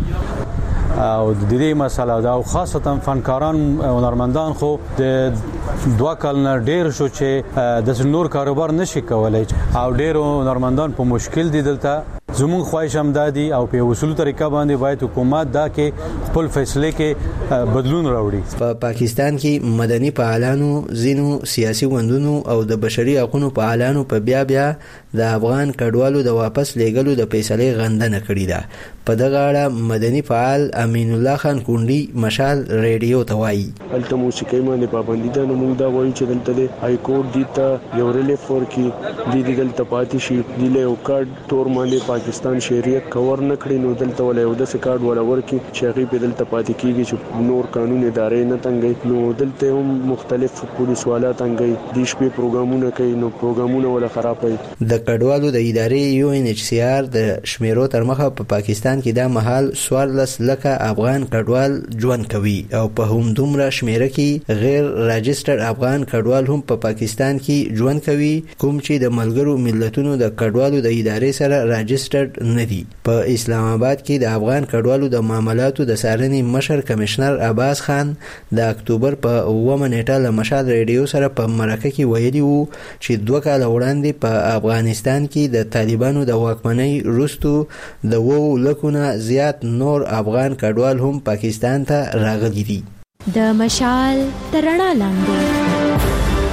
او د دې مسله دا او خاصتا فنکاران او هنرمندان خو د دوه کال نه ډیر شو چې د نور کاروبار نشي کولای او ډیر هنرمندان په مشکل دي. دلته زموږ خواهش هم دادي او په اصول طریقه باندې باید حکومت دا کې خپل فیصله کې بدلون راوړي. په پاکستان کې مدني فعالانو، ځینو سیاسي ګوندونو او د بشري حقوقو فعالانو په بیا بیا د افغان کډوالو د واپس لیږلو د فیصلې غندنه کړې ده. په دغه اړه مدني فعال امین الله خان کونډي مشال ریډیو ته وایي الته موسیقي باندې پابندي ده، نو موږ دا وایو چې دلته د های کورټ دی ته یو ریلیف ورکړي، دی دلته پاتې شي، دی له یو کارډ تور باندې پاکستان شریعت کور نه کړی نو دلته ولا یو د سکارډ ولا ورکړي چې هغه په دلته پاتې کیږي چې نور قانون ادارې نه تنګي. نو دلته هم مختلف پولیس والا تنګي، د شپې پروګرامونه کوي نو پروګرامونه ولا خرابوي. د کډوالو د ادارې یو ان ایچ سی آر د شمیرو تر مخه په پاکستان کې دا مهال سوارلس لکه افغان کډوال ژوند کوي او په همدومره شمیره کې غیر راجسترډ افغان کډوال هم په پاکستان کې ژوند کوي، کوم چې د ملګرو ملتونو د کډوالو د ادارې سره راجسترډ نه دي. په اسلام آباد کې د افغان کډوالو د معاملاتو د څارنې مشر کمشنر عباس خان د اکتوبر په اوومه نیټه له مشال ریډیو سره په مرکه کې ویلي وو چې دوه کاله وړاندې په افغانستان کې د طالبانو د واکمنۍ وروسته د وو لکونه زیات نور افغان کډوال هم پاکستان ته راغلي دي. د مشال ترڼا لاندې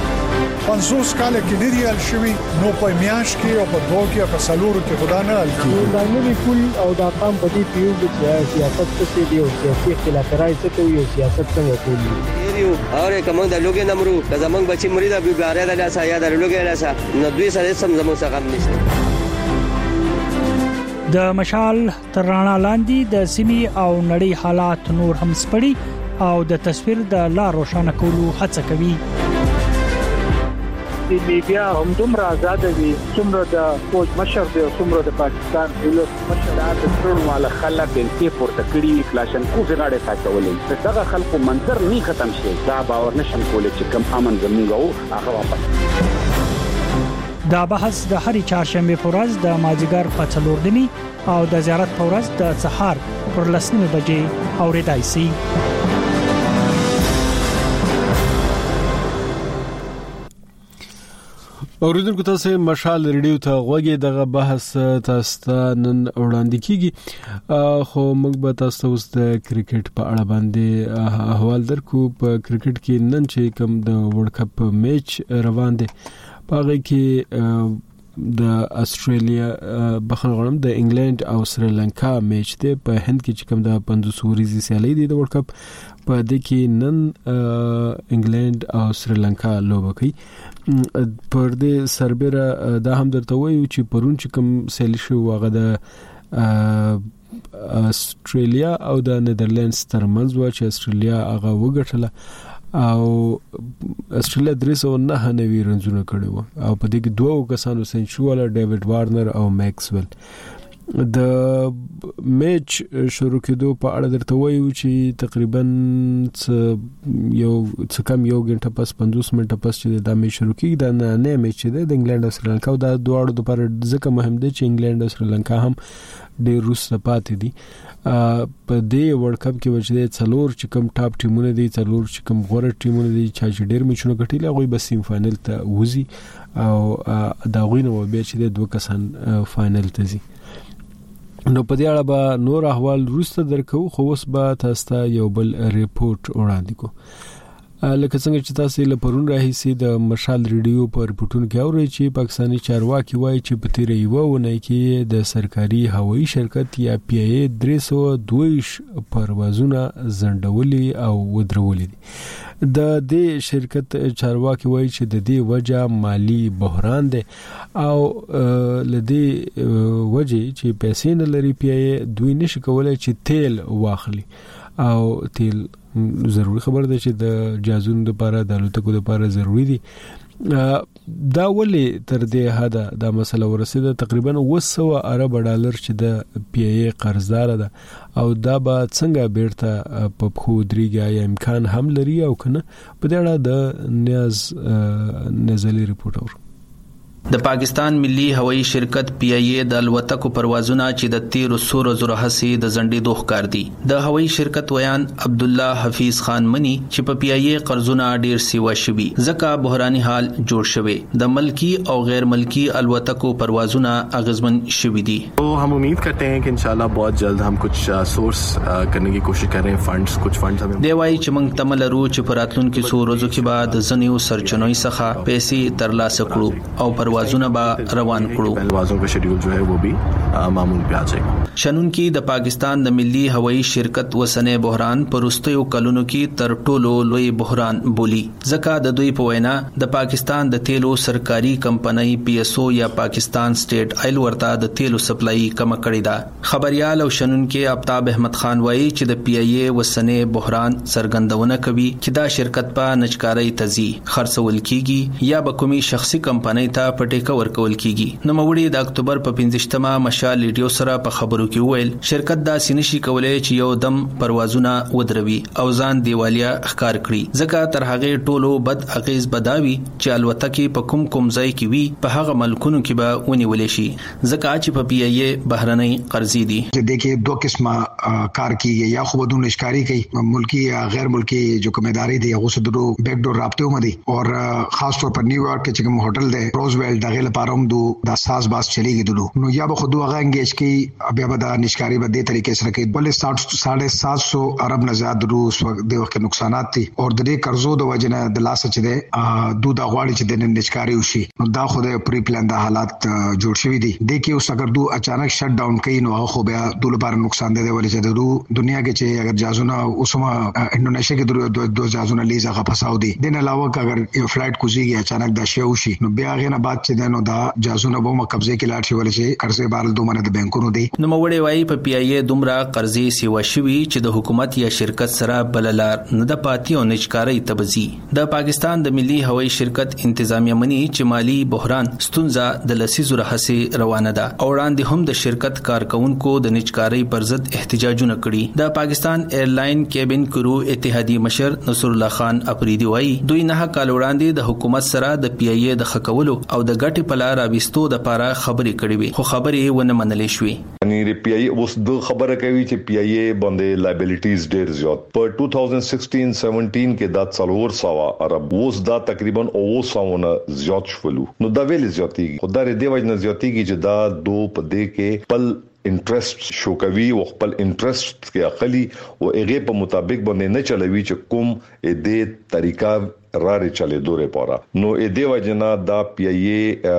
پنځوس کال کې نه دی ال شوی نو په میاش کې او په دوه کې او په سلورو کې خدا نه ال کې دا نه کول او دا قام په دې پیو د سیاست څخه دی او سیاسي اختلافات څخه یو سیاست څنګه کوي یو اور کوم د لوګي نمرو د زمنګ بچی مری د بیګاره د لاسه یا د لوګي لاسه نو دوی سره سم زمو څخه هم نشته. د مشال ترڼا لاندې د سیمي او نړۍ حالات نور هم سپړي او د تصویر د لا روښانه کولو هڅه کوي. د میډیا هم دومره آزاد دي څومره د فوج مشر دی او څومره د پاکستان ولس مشر د ټول مال خلک د پورته کړي کلاشن کو زغاړه ساتولې دغه خلکو منظر نه ختم شي دا باور نشم کولای چې کم امن زموږ هغه واپس. دا بحث د هرې چهارشنبه په ورځ د مازیګر په څلور نیمي او د زیارت په ورځ د سهار پر لس نیمې بجې اورېدای شي. اوریدونکو تاسو مشال ریډیو ته غوږی دغه بحث تاسو نن وړاندې کیږي خو موږ به تاسو اوس د کرکټ په اړه باندې احوال درکو. په کرکټ کې نن چې کوم د ورلد کپ میچ روان دي پاره کې د استرالیا بخښنه غواړم د انګلند او سریلانکا میچ دی په هند کې چې کوم د پنځوس ورځې سیالي دی د ورلد کپ په دې کې نن انګلند او سریلانکا لوبه کوي. پر دې سربېره دا هم درته وایو چې پرون چې کوم سیالي شو هغه د استرالیا او د نیدرلندز ترمنځ و چې استرالیا هغه وګټله او استرالیا درې سوه نهه نوي رنزونه کړي وو او په دې کې دوه کسانو سنچري والا ډیوډ وارنر او میکسویل د میچ شروع کېدو په اړه درته وایو چې تقریبا یو څه کم یو غنټه پس پنځوس منټه پس چې دا میچ شروع کیږي دا نه میچ دی د انګلند او سریلانکا او دا دواړو لپاره ځکه مهم دی چې انګلند او سریلانکا هم ډېر وروسته پاتې دي په دې ورلد کپ کې وجه څلور چې کوم ټاپ ټیمونه دي څلور چې کوم غوړه ټیمونه دي چې ډېر میچونه ګټلي هغه به سیم فائنل ته وځي او دا غوینه و به چې دوه کسان فائنل ته ځي. نو په دې اړه به نور احوال وروسته درکو خو اوس به تاسو ته یو بل ریپورت وړاندې کوم. لکه څنګه چې تاسو له پرون راهیسي د مشال ریډیو په ریپورتونو کې اورئ چې پاکستاني چارواکي وایي چې په تیر یو ونې کې د سرکاري هوایي شرکت یا پی ای اي درې سوه دوه پروازونه ځنډولي او ودرولي دي. د دې شرکت چارواکي وایي چې د دې وجه مالی بحران دی او لدې وجه چې پیسې نه لري پی ای اي دوی نشي کولای چې تیل واخلي او تیل ضروری خبر ده چې د جازون لپاره د الوتکو لپاره ضروری دي. دا ولې تر دې حد دا مسله ورسېده تقریبا اوه سوه ارب ډالر چې د پی ای اي قرضدار ده او دا به څنګه بیرته په خو درېږي یا امکان هم لري او کنه په دې اړه د نیاز نزلی ریپورت اور د پاکستان ملي هوایي شرکت پی ای اي د الوتکو پروازونه چې د تیر سور زره هسي د زنډې دوه کار دي. د هوایي شرکت ویان عبد الله حفیظ خان منی چې په پی ای اي قرضونه ډیر سیوا شوي ځکه بحراني حال جوړ شوی د ملکی او غیر ملکی الوتکو پروازونه اغیزمن شوي دي. تو हम उम्मीद करते हैं कि इंशाल्लाह बहुत जल्द हम कुछ सोर्स करने की कोशिश कर रहे हैं फंड्स कुछ फंड्स हमें دی وایي چې موږ تمل لرو چې په راتلونکو څو ورځو کې بعد ځنیو سرچینوي څخه پیسې ترلاسه کړو او پروازونه به روان کړو. پروازوں کا شیډول جو ہے وہ بھی معمول پہ آ جائے گا. شنن کې د پاکستان د ملي هوایي شرکت وسنې بحران پرستیو کلونو کې تر ټولو لوی بحران بولی ځکه د دوی په وینا د پاکستان د تیلو سرکاري کمپنۍ پی ایس او یا پاکستان سټیټ آیل ورته د تیلو سپلای کم کړی دا. خبريال او شنن کې آفتاب احمد خان وایي چې د پی ای اي وسنې بحران سرګندونه کوي چې دا شرکت په نچکاري تزي خرڅول کیږي یا به کومي شخصي کمپنۍ ته پټیکه ورکول کیږي. نو موري د اکتوبر په پنځشتمه مشال ریډیو سره په خبرو کې ویل شرکت دا سینشي کولای چې یو دم پروازونه ودروي او ځان دیوالیا ښکار کړي ځکه تر هغه ټولو بد اغیز بداوي چې الوتکې په کوم کوم ځای کې وي په هغه ملکونو کې به ونیول شي ځکه چې په پی ای اي بهرنۍ قرضې دي. چې دیکھیے دو قسمه کار کیږي یا خو بدون اشکاری کوي ملکی یا غیر ملکی جو کمیداری دي هغه سره درو بیک ډور رابطه هم دي اور خاص طور پر نیویارک کې چې کوم هوټل دی روزویل دغه لپاره هم دو د اساس باس چلیږي دلو نو یا به خود هغه انګیج کی بیا به د نشکاری به دې طریقې سره کوي بل سات سو ارب نه زیات روس د وخت نقصانات دي او د دې قرضو د وجنه د لاس چې ده دو د غواړي چې د نشکاری وشي نو دا خو د پری پلان د حالات جوړ شوی دي د کې اوس اگر دو اچانک شټ ډاون کوي نو هغه خو بیا د لپاره نقصان دی ولې چې د دنیا کې چې اگر جازونه اوسما انډونیشیا کې د جازونه لیزه غفصاو دي دین علاوه اگر یو فلایټ کوزيږي اچانک د شی وشي نو بیا غنه بعد چې نو دا جازونه به مقبضه کې لاړ شي ولې چې قرضې بارل دومره د بانکونو دي. نو موړې وایي په پی ای اي دومره قرضې سیوا شوي چې د حکومت یا شرکت سره بللار نه د پاتې او نچکاري تبزي. د پاکستان د ملي هوایي شرکت انتظامیه منی چې مالی بحران ستونزه د لسیزو راهسي روانه ده او وړاندې هم د شرکت کارکونکو د نچکاري پر ضد احتجاجونه کړي. د پاکستان ایرلاین کیبن کرو اتحادیه مشر نصر الله خان اپریدي وایي دوی نه کال وړاندې د حکومت سره د پی ای اي د خکولو او د ګټې په لار اوستو د لپاره خبرې کړې وي خو خبرې ونه منلې شوې. یعنی د پی ای اي اوس د خبره کوي چې پی ای اي باندې لایبیلیټیز ډېر زیات په دوه هزار شپږ سپږ کې دا څلور سوا ارب اوس دا تقریبا اوه سوونه زیات شولو نو دا ویل زیاتیږي خو دا د وجه زیاتیږي چې دا دو په دې کې پل انټرست شو کوي او خپل انټرست کې اقلي او هغه په مطابق باندې نه چلوي چې کوم دې طریقہ راري چلے دوره پورا نو ا دې وجنا دا پی ای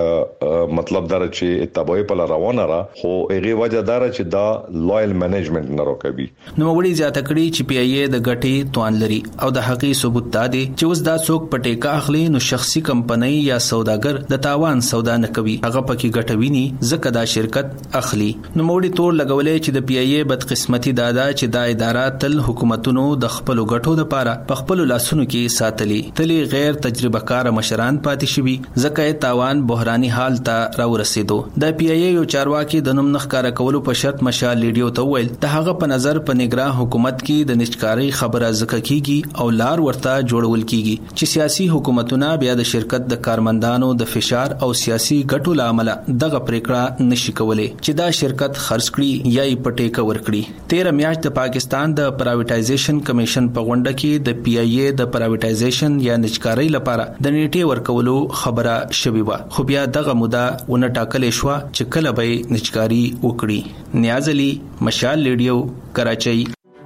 اي مطلب دار چې تبوي په روانه را خو هغه وجه دار چې دا لویل منیجمنت نه راکوي. نو وړي زیاته کړي چې پی ای اي د غټي توان لري او د حقي ثبوت دادي چې اوس دا څوک پټیکا اخلي نو شخصي کمپنۍ یا سوداګر د تاوان سودا نه کوي هغه پکې غټويني ځکه دا شرکت اخلي. نو وړي تور لګولې چې د پی ای اي بدقسمتي دادا چې دا ادارات تل حکومتونو د خپل غټو د پاره په خپل لاسونو کې ساتلي تل ځلې غیر تجربه کار مشران پاتې شوي ځکه تاوان بحراني حال ته راورسېدو. د پی ای یو چارواکي د نوم نخکاره کولو په شرط مشال لیډیو ته وویل د هغه په نظر په نگران حکومت کې د نشکاري خبره ځکه کیږي او لار ورته جوړول کیږي چې سیاسي حکومتونه بیا د شرکت د کارمندانو د فشار او سیاسي ګټو لامل دغه پریکړه نشي کولای چې دا شرکت خرڅ کړي یا یې پټه کور کړي. تیر میاشت د پاکستان د پرایویټایزیشن کمیشن په غونډه کې د پی ای ای د پرایویټایزیشن یا نشکاري لپاره د نیټه ورکولو خبره شوې و، خو بیا دغه موده ونه ټاکلې شو چې کله به نشکاري وکړي. نیاز علي، مشال لیډیو، کراچۍ.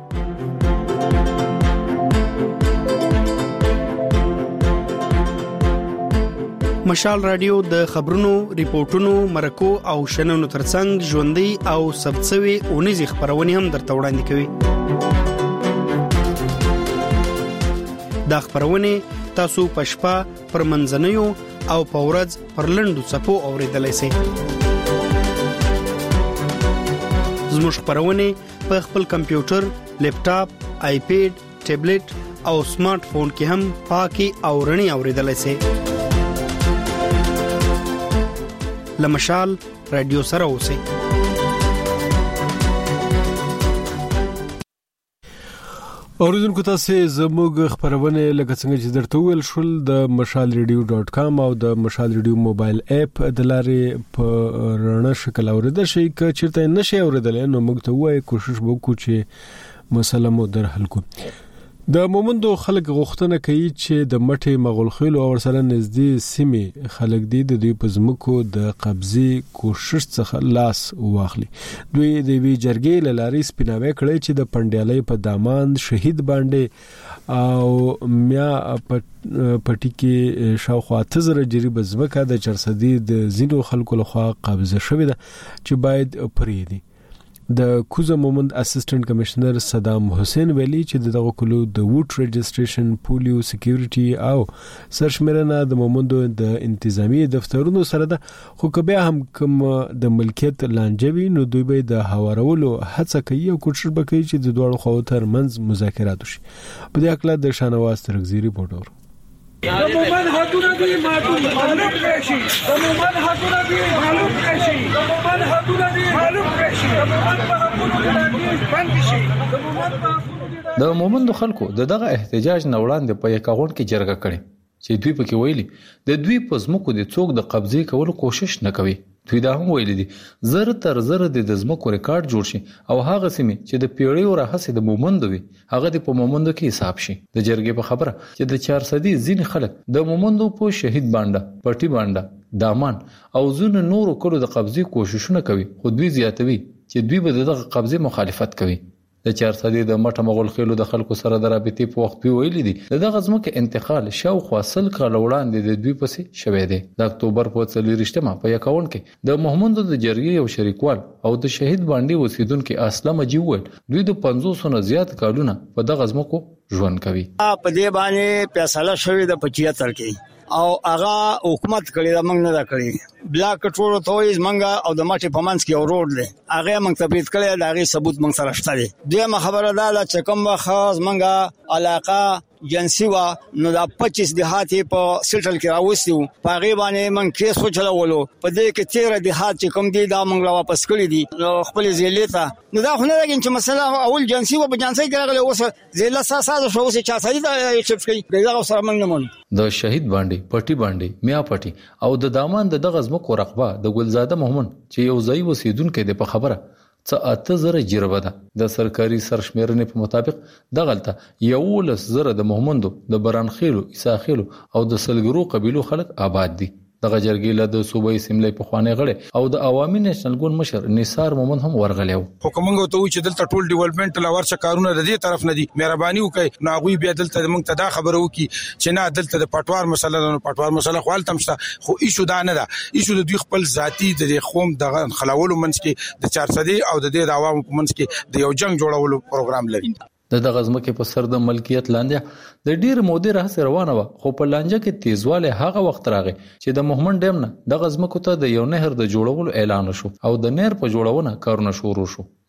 مشال رادیو د خبرونو، ریپورتونو، مرکو او شننو ترڅنګ ژوندۍ او ثبتسوي اونیزې خبرونه هم درته وړاندې کوي. دا خبرونه تاسو په شپه پر منځنیو او په ورځ پر لنډو څپو اوریدلای شئ. زموږ خبرونه په خپل کمپیوټر، لیپټاپ، آیپیډ، ټابلیټ او سمارټ فون کې هم پاکي او رڼي اوریدلای شئ. لمشال رادیو سره اوسئ. اوریدونکو تاسو زموږ خبرونه لکه څنګه چې درته ویل شول د مشال ریډیو ډاٹ کام او د مشال ریډیو موبایل اپ د لارې په رڼا شکل اوریدل شي. که چیرته نشي اوریدل نو موږ ته وایي کوشش وکړو چې مسله مو در حل کړو. د مومندو خلک غوښتنه کوي چې د مټې مغولخیل او ورسره نږدې سیمې خلک دي د دوی په ځمکو د قبضې کوشش څخه لاس واخلي. دوی د وی جرګې لاري سپیناوي کړي چې د پندیالۍ په دامان شهید باندې او میا پټی کې شاوخوا تزر جریب ځمکه د چرسدي د زینو خلکو لخوا قبضه شوې ده چې باید پریدي. د کوزه مومند اسسټنټ کمشنر صدام حسین ویلي چې دغه کلو د ووټ رجستریشن، پولیو سکیورټي او سرشمرنه د مومندو د انتظامی دفترونو سره ده، خو که بیا هم کوم د ملکیت لانجوي نو دوی به د هوارولو هڅه کوي او کوشش وکړي چې د دوه خواو ترمنځ مذاکرات وشي. په دې اړه د شانواز ترغزی ریپورت اور د مومن حقونه دي معلوم کړئ، د مومن حقونه دي معلوم کړئ، د مومن حقونه دي معلوم کړئ، د مومن په حقونو کې باندې شي. د مومن په حقونو د مومندو خلکو دغه احتجاج نه وړاندې په یکاغون کې جرګه کړي چې دوی پکې ویلي د دوی په ځمکو د څوک د قبضې کولو کوشش نه کوي. دوی دا هم ویلي دي زر تر زر د ځمکو ریکارډ جوړ شي او هغه سیمې چې د پیړیو راهسې د مومندو وي هغه د په مومندو کې حساب شي. د جرګې په خبره چې د چار صدي ځین خلک د مومندو په شهید باندې، پټي باندې، دامان او زونه نورو کړو د قبضې کوششونه کوي، خو دوی زیاتوي چې دوی به دغه قبضې مخالفت کوي. د چار صدي د مټه مغول خېلو د خلکو سره د رابطې په وخت په ویلي دي دغه ځمکه انتقال شاوخوا سل کال وړاندې د دوی پسې شوې ده. د اکتوبر په څلورشتمه په یکاون کې د محمد د جرګې یو شریکوال او د شهید باندې اوسیدونکو اسلام جیول دوی د پنځوس نه زیات کالونه په دغه ځمکو ژوند کوي. په دې باندې فیصله شوې د پچیاتر کې او هغه حکومت کړی دا موږ نه دا کړی. بلاک ټول تویز منګه او د ماټي پمنس کې اورود له هغه موږ تبرید کړی دا غي ثبوت موږ سره شته دي. دغه خبره ده چې کوم خاص منګه علاقه جنسي وا نو دا پچیس دهاتي په سټل کې راوستیو په غي باندې موږ کیس وچلولو په دې کې تیر دهات چې کوم دي دا موږ لا واپس کړی دي خپل زیلیته. نو دا خو نه لګین چې مثلا اول جنسي و په جنسي کې راغلی اوس زیله ساسه شو اوس چا سړي دا چپ کوي دا سره موږ نه مونږ د شهید باندې، پټي باندې، میا پټي او د دامان د دغه ځمکو رقبه د ګلزاده محمد چې یو ځای وسیدونکو د په خبره څه اته زره جربه ده. د سرکاري سرشمیرنې په مطابق دغلته یو لس زره د محمندو د برانخیلو، عیساخیلو او د سلګرو قبیلو خلک آباد دي. دغه جرګې له د صوبایي سیملې په خوانې غړي او د عوامي نېشنل ګوند مشر نثار مومن هم ورغلی و. حکومت ته وی چې دلته ټول ډیولپمنٹ لا ورشه کارونه د دې طرف نه دي، مهرباني وکړئ نو هغه بیا دلته موږ ته دا خبره وکړي چې نه دلته د پټوار مسله نه پټوار مسله خو التم شته، خو ایشو دا نه ده. ایشو د دوی خپل ذاتی د قوم د خلاولو منځ کې د چار صدي او د دې عوامو په منځ کې د یو جنگ جوړولو پروګرام لري. د دغه ځمکې په سر د ملکیت لاندې د ډیر مودې راهسې روانه و، خو په لانجه کې تیزواله هغه وخت راغی چې د محمد ډیم نه دغه ځمکو ته د یو نهر د جوړولو اعلان شو او د نهر په جوړونه کارونه شروع شو.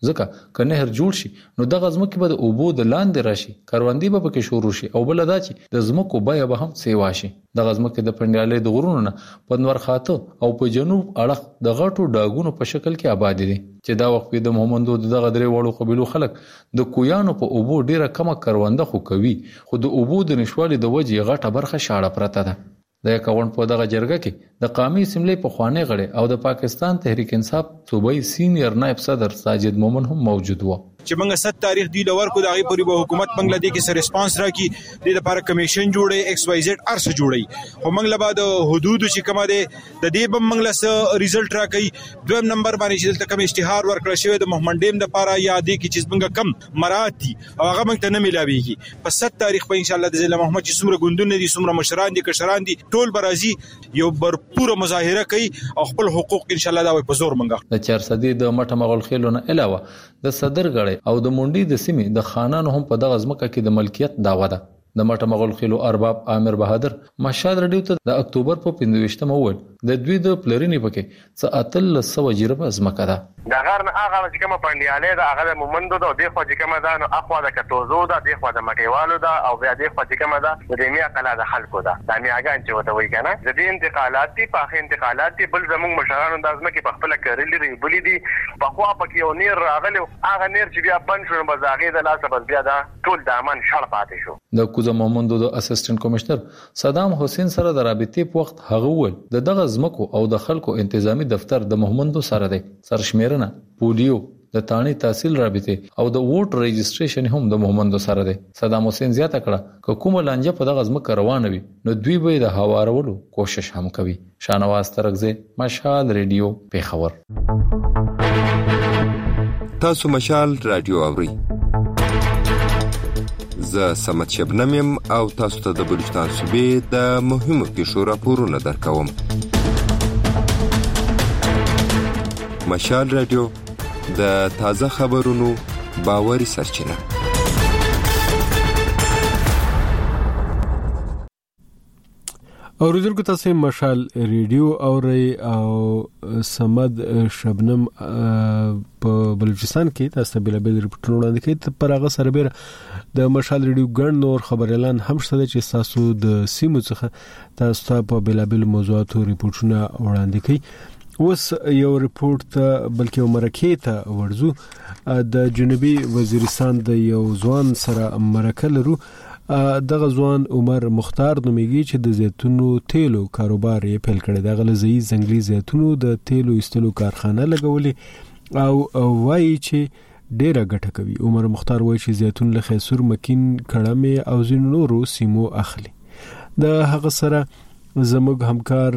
ځکه که نهر جوړ شي نو دغه ځمکې به د اوبو د لاندې راشي، کروندې به پکې شروع شي او بل دا چې د ځمکو بیه به هم سیوا شي. دغه ځمکې د پنډیالۍ د غرونو نه په نورخاته او په جنوب اړخ د غټو ډاګونو په شکل کې آباد دي چې دا وخت د محمدو دغه درې وړو قبیلو خلک د کویانو په اوبو ډیره کمه کرونده خو کوي، خو د اوبو د نشوالي د وجې غټه برخه شاړه پرته ده. د اکاونټ په دغه جرګه کې د قومي اسمبلی په خوانې غړي او د پاکستان تحریک انصاف صوبایي سینیئر نائب صدر ساجد مومن هم موجود و. چې موږ ست تاریخ دی لور کو دغه پوری به حکومت بنگلاديش کې سره ریسپانس راکړي د لپاره کمیشن جوړي ایکس واي زد ارس جوړي، خو موږ له بعد حدود چې کومه ده د دې بم موږ له ریزلټ راکړي. دویم نمبر باندې چې دلته کوم اشتهار ورکړل شوی د محمد ډیم د لپاره یادې کې چې موږ کم مراتي او هغه موږ ته نه ملاويږي. په ست تاریخ په ان شاء الله د زله محمد چې څومره ګوندونه دي څومره مشران دي کشران دي ټول برازي یو برپوره مظاهره کوي او خپل حقوق ان شاء الله دا په زور منګه. د چار صدې د مټه مغول خېلو نه علاوه د صدر غړي او د مونډي د سیمې د خانانو هم په دغه ځمکه کې د ملکیت داوا ده. د مټه مغول خېلو ارباب عامر بهادر مشال رډیو ته د اکتوبر په پنځه ویشتمه وویل د دوی د پلرینی پکې څه اتل سو جربه ځمکه ده. دا غار نه هغه چې کومه پاندیاله ده هغه د مومندو ده او د خو چې کومه ده نو اخوا د کټوزو ده د خو د مټیوالو ده او بیا د خو چې کومه ده د میاں کلا د خلکو ده د میاګان چې وته وای کنه د دې انتقالات دي په اخر انتقالات دي بل زموږ مشرانو د ازمکه په خپل کړلې لري بلی دي په خوا پکې یو نیر راغلی هغه نیر چې بیا بند شو بزاغې د لاسه بس بیا دا ټول د امن شړ پاتې شو. د کوزه مومندو د اسسټنټ کمشنر صدام حسین سره د رابطې په وخت هغه ول د دغه ځمکو او د خلکو انتظامی دفتر د مومندو سره دی سرشمیرنه پولیو د تانی تحصیل رابطه او د ووټ رجستریشن هم د مومندو سره دی. صدام حسین زیاته کړه ک کومه لانجه په دغه ځمکه روانه وي نو دوی به د هوارولو کوشش هم کوي. شانواز ترغزه مشال ریډیو پیښور. تاسو مشال رادیو اوري. زه سمت شبنم او تاسو ته د بلوچستان صوبې د مهمو پیښو راپورونه درکوم. مشال رادیو د تازه خبرونو باوري سرچینه. اوریدونکو تاسو مشال ریډیو اوري او سمد شبنم په بلوچستان کې تاسو بل بل ریپورتونه وړاندې کوي. پر هغه سربېره د مشال ریډیو ګڼ نور خبر اعلان هم شته چې تاسو د سیمو څخه تاسو په بل بل موضوعاتو ریپورتونه وړاندې کوي. اوس یو ریپورت بلکې عمرکه ته ورزو د جنوبي وزیرستان د یو ځوان سره مرکه لرو. دغه ځوان عمر مختار نومیږي چې د زیتونو تیلو کاروبار یې پیل کړی. د غلزئی زنګلي زیتونو د تیلو ایستلو کارخانه لګولې او وایي چې ډیره ګټه کوي. عمر مختار وایي چې زیتون له خیسور مکین کړمې او ځینو نورو سیمو اخلي. د هغه سره زموږ همکار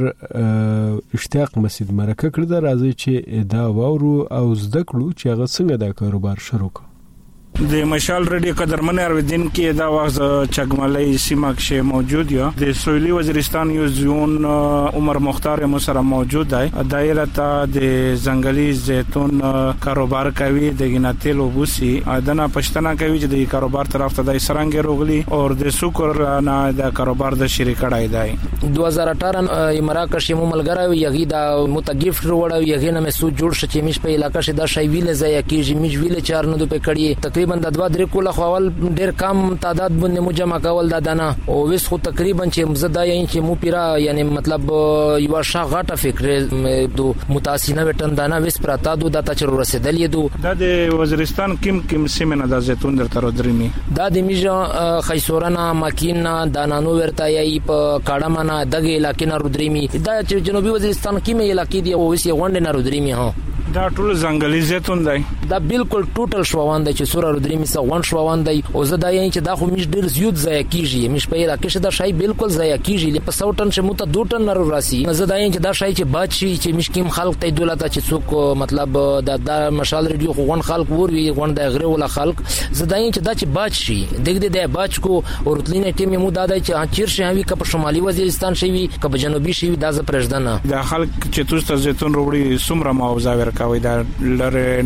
اشتیاق مسجد مرکه کړی دا راځي چې دا وورو او زده کړو چې هغه څنګه دا کاروبار شروع کړ. د مشال ریډیو قدرمن ارویدین کې دا وخت چګملې سیمه کې موجود یم. د سویلي وزیرستان یو ځون عمر مختار مو سره موجود دی. دایره ته د ځنګلي زیتون کاروبار کوي د ګناتل وبوسي دنا پښتنه کوي چې د کاروبار طرف ته د سرنګ روغلي او د سوکر نه د کاروبار د شریک کړای دی. دو هزار اٹھارہ مراکش مو ملګری یغي دا متګیف وروړ یغي نه مسو جوړ شې مش په علاقې شې دا شی ویل ځای کېږي مش ویل چار نه په کړی تقریبا د دوه درې کوله خپل ډیر کم تعداد باندې مو جمع کول دا دنا او وس خو تقریبا چې مزدا یې چې مو پیرا یعنی مطلب یو شاغټه فکر دو متاسینه وټن دنا وس پراتا دو د تچر رسیدلې دو د وزیرستان کیم کیم سیمه د زيتون در تر درمي دا د میجه خیسورنا ماکینا دانانو ورتا یې په کاړمنه دغه علاقې نه رودريمي دا چې جنوبي وزیرستان کې مې علاقې دی او وس یې غونډه نه رودريمي هو دا ټول ځنګلي زيتون دی. دا بالکل ټوټل شووان دی چې سوره رودريمي سره غون شووان دی او زدا یې چې دا خو مش ډیر زیات ځای کیږي مش په علاقې شه دا شای بالکل ځای کیږي په سو ټن شه مو ته دوه ټن نرو راسي زدا یې چې دا شای چې بچي چې مشکیم خلک ته دولت چې څوک مطلب دا د مشال ریډیو خو غون خلک وري غون د غره ولا خلک زدا یې چې دا چې بچي دغه دې بچ کو او رتلینه ټیم مو دا چې چیر شي وي کپ شمالي وزیرستان شي وي کپ جنوبي شي وي دا ز پرځدنه دا خلک چې توسته زيتون وروړي سمره معاوضه ورکوي دا لره نورې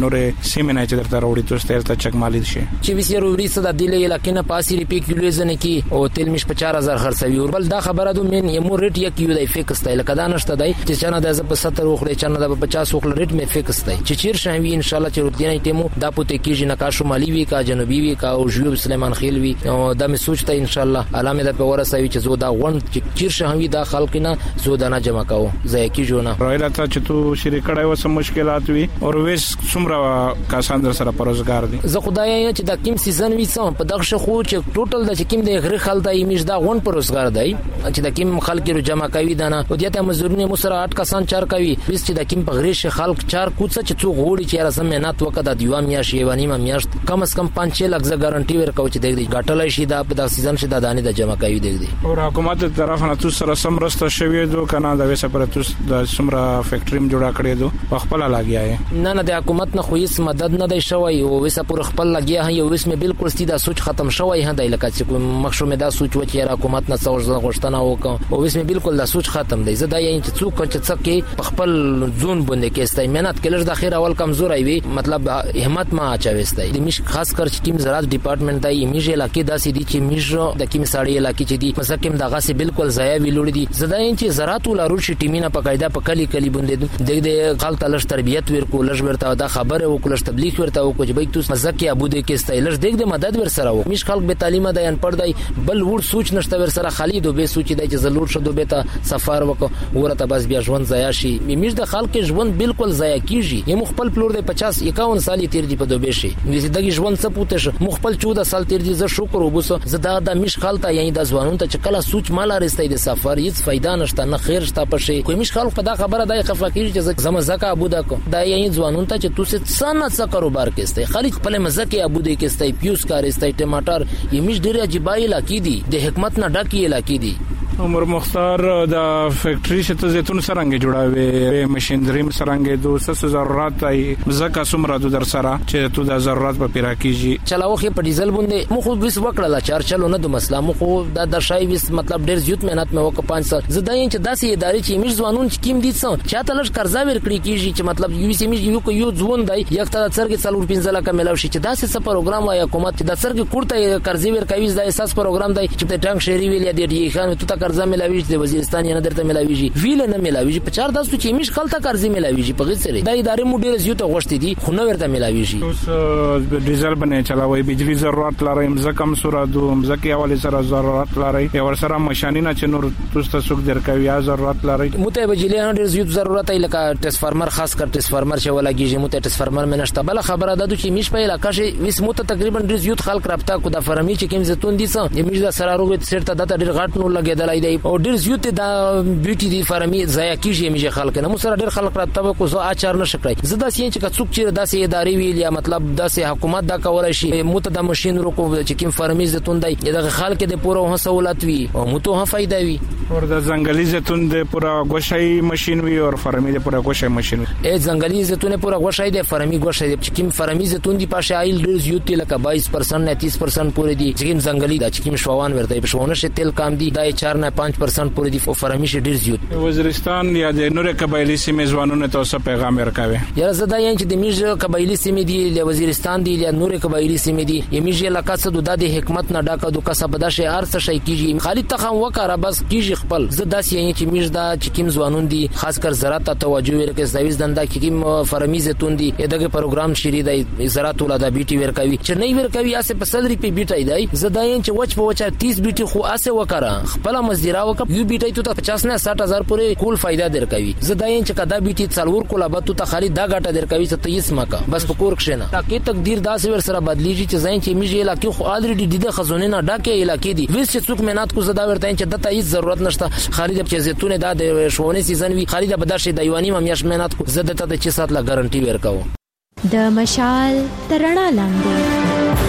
سیمه نه چې درته وروړي تاسو ته چکمالي شي چې وسیر وروړي صدا دی له علاقې نه پاسي ریپی کیلو ځنه کی او تل مش په چار هزار خرڅوي او بل دا خبره دوه مين یمو ریټ یک یو دی فکس دی لکه دا نشته دی چې چانه د په ستر وخړي چانه د پچاس وخړي ریټ می فکس دی چې چیر شوی ان شاء الله چې روتینه ټیمو دا پته کیږي نه کا شمالي وی کا جنوبي وی کا او جنوب سلیمان خیل وی او دا می سوچته ان شاء الله علامه د په ورسوي چې زو دا غون چې چیر شوی دا خلک نه زو دا نه جمع کاو ځای کی جوړه راځه ته چې تو شریکړای و سم مشکلات وی او ویس څومره کسان در سره پروزګار دي زه خدای چې دا کیم سیزن وی سم په دغه خو چې ټوټل د کیم د غری خلک د ایمیج دا غون پروزګار دی چې د کیم خلک رو جمع کوي دا نه او دته مزورونه مسره اټ کسان چار کوي بیس چې د کیم په غری خلک چار کوڅه چې څو غوړي چې رسم مهنت وکړه د دیوا میا شی ونی ما میاشت کم از کم پنځه لک ز ګارانټي ورکو چې د غټلای شي دا په د سیزن شي د دانې د جمع کوي دی او حکومت طرف نه تاسو سره سم راسته شوی دو کنه د وسه پر تاسو د سمرا فیکټریم جوړه کړی دو خپل لاګیا نه نه د حکومت نه خو هیڅ مدد نه دی شوی او وسه پر خپل لاګیا هي او وسمه بالکل ستیدا سوچ ختم شوی هدا لکه چې مخشومه دا سوچ و چې حکومت نه څور غوښتنه وکړه او وسمه بالکل دا سوچ ختم دی زدا یې چې څوک چې څکه خپل ځون باندې کې استای مهنت کلر د اخر اول کمزور وي مطلب همت ما اچويستای د مش خاص کر چې ټیم زراعت ډپارټمنټ دی میجه علاقې داسې دي چې میجه د کیم ساړي علاقې چې دي مسکم دغه سي بالکل ضایع ویلوړي دي زدا یې چې زراعت ولرول شي ټیمینه په قاعده په کلی کلی باندې د دې خپل تلش تربيت ورکو لږ ورته دا خبره وکړه تبلیغ ورته وکړي چې بای تاسو مزکه ابو دې کې استای لږ دغه مدد ور سره و مش خلک به تعلیم دی ان پړ دی بل ور سوچ نشته ور سره خالي دو به سوچ دی چې زلور شدو به ته سفر وکړه ورته بس بیا ژوند ضایع شي میش د خلک ژوند بالکل ضایع کیږي یم خپل پلور د پچاس اکاون سال تیر دی په دوبه شي وې دغه ژوند څه پوتې شو مخبل چودہ سال تیر دی ز شکر وبوسه زدا د مش خالته یعنی د ځوانون ته چې کله سوچ مال رسېدای د سفر هیڅ فائدہ نشته نه خیر شته پښې کوم مش خلک په دا خبره دای خفه کیږي چې زما زکه ابو دا کو دا یعنی ځوانون ته چې توسه څنګه څه کاروبار کېسته خالق خپل مزکه ابو دې کېسته پیوس کارسته ټماټر یمش ډیره عجیبای علاقې دي د حکمت نه ډکی علاقې دي عمر مختار د فیکټری شته زيتون سرنګ جوړاوي ماشينري سرنګ دوه ضرورت ای زکه سمره د در سره چې تو د ضرورت په پیرا کیږي چلاوخه په ډیزل باندې مخ وس وکړه چار چلو نه د مسله مخ د د شای وس مطلب ډیر زیات مهنت مې وکړ پنځه سال زداین چې داسې ادارې چې میز ځوانون چې کیم دي څو چاته لږ قرضا ورکړي کیږي چې مطلب یو سیمه یو کو یو ځوان دی یک تا څرګ څلور پنځه لکه ملاوي چې داسې څه پروګرام وای حکومت د څرګ کوړته قرضې ورکوي د اساس پروګرام دی چې د ټانک شهري ویل دی دی خان ته قرضا ملاوي د وزیرستان نه درته ملاويږي ویل نه ملاويږي په چار داسو چې میش خلته قرضې ملاويږي په غیر د ادارې مو ډیر زیات غوښتي دي خو نه ورته ملاويږي اوس ډیزل باندې چلاوي بجلی ضرورت لري مزکم سورادو مزکی حواله سره ضرورت لري یا ور سره ماشینونه چې نور تاسو څوک درکوي یا ضرورت لري مته بجلی ډیر زیات ضرورت لکه ټرانسفارمر خاص کر ټرانسفارمر چې ولګيږي مته ټرانسفارمر منشته بل خبره ده چې میش په علاقې شي وس مته تقریبا ډیر زیات خلک رابطه کو د فرمي چې کوم زتون دي څه میش د سره روغ سرته د ډیر غټ نو لګیدلای دی او ډیر زیات د بیوټي دی فرمي ضایع کیږي میش خلک نه مو سره ډیر خلک رابطه کو زو اچار نشکړي زدا سین چې څوک چې داسې ادارې ویل یا مطلب داسې حکومت دا کولای شي مته د ماشين روکو چې کوم فرمي زتون دی دغه خلک د پوره سہولت وي او مته هم فائدہ وي اور د ځنګلي زيتون د پورا غوشای ماشين وي او فرمي د پورا غوشای ماشين ای ځنګلي زيتون پورا غوشای د فرمي غوشای چې کوم فرمي زيتون دی پاشه ایل ډیر زیات لکه بایس پرسنټ نه تیس پرسنټ پورې دي چې کوم ځنګلي د چې کوم شوان ورته په شوونه شته تل کام دي د چار نه پنځه پرسنټ پورې دي او فرمي ش ډیر زیات وزیرستان یا د نور قبایلی سیمې ځوانونه تاسو پیغام ورکوي یا زدا یان چې د میج قبایلی سیمې دی د وزیرستان دی یا نور قبایلی سیمې دی یمیج علاقه څخه د حکمت نه ډاکه د کسب د شي ارڅ شي کیږي خالد تخم وکړه بس کیږي خپل زدا یان چې میج دا چې کوم ځوانون دي خاص کر زراعت ته توجه ورکړي زویز دنده کې کوم فرمي زيتون دي دغه پروګرام شری دی زراعت ولاده بیٹي ورکوي چې نه ورکوي اسه په صدري په بیٹي دی زدا یان چې وچ په وچا تیس بیٹي خو اسه وکړه خپل مزدورا وکړه یو بیٹي ته پچاس نه ساठ هزار پورې کول فائدہ درکوي زدا یان چې کدا بیٹي څلور کوله به ته خالد دا غټه درکوي ته تیس مکه بس په کور کښنه تاکي تقدیر داسې ور سره بدلیږي چې ځین چې میج علاقې خو الریډي د خزونه نه ډاکه علاقې دي وس چې څوک مهنت کو زدا ورته چې د تایید ضرورت نشته خالد چې زيتون د شوونه سیزن وی خالد به درشه د یوانی ممیاش مهنت کو زده ته د چي سات لا ګارانټي ورکاو د مشال ترڼا لاندې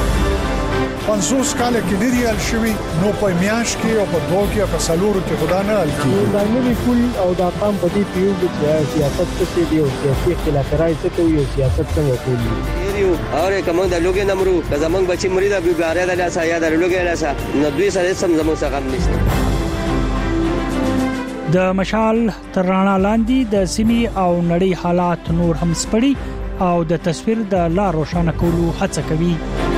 پنځوس کال کې ډیریال شوی نو په میاش کې او په دوه کې په سلورو کې خدا نه الکی دا نه کول او دا قام په دې پیو چې سیاست څه دی او سیاسي خلافرای څه کوي او سیاست څنګه کوي یو اوره کوم د لوګي نمرو که زمنګ بچی مریدا بیګاره د لاسه یا د لوګي لاسه نو دوی سره سم زمو څنګه نشته د مشال ترڼا لاندې د سیمې او نړۍ حالات نور هم سپړي او د تصویر د لا روښانه کولو هڅه کوي.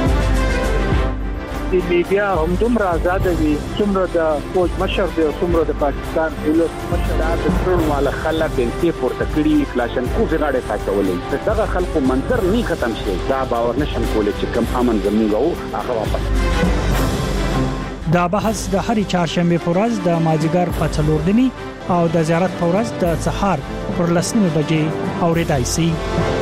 د میډیا هم دومره آزاد وي څومره د فوج مشر دی او څومره د پاکستان دولت مشر د ټول مال خلک بنتي پورته کړي کلاشنکو غاړه ساتولې دغه خلکو منظر نه ختم شي دا باور نشم کولای چې کم امن زموږ او هغه واپس. دا بحث د هرې چهارشنبه په ورځ د مازیګر په څلور نیمه او د زیارت په ورځ د سهار پر لسنیمه بجې اوریدای شي.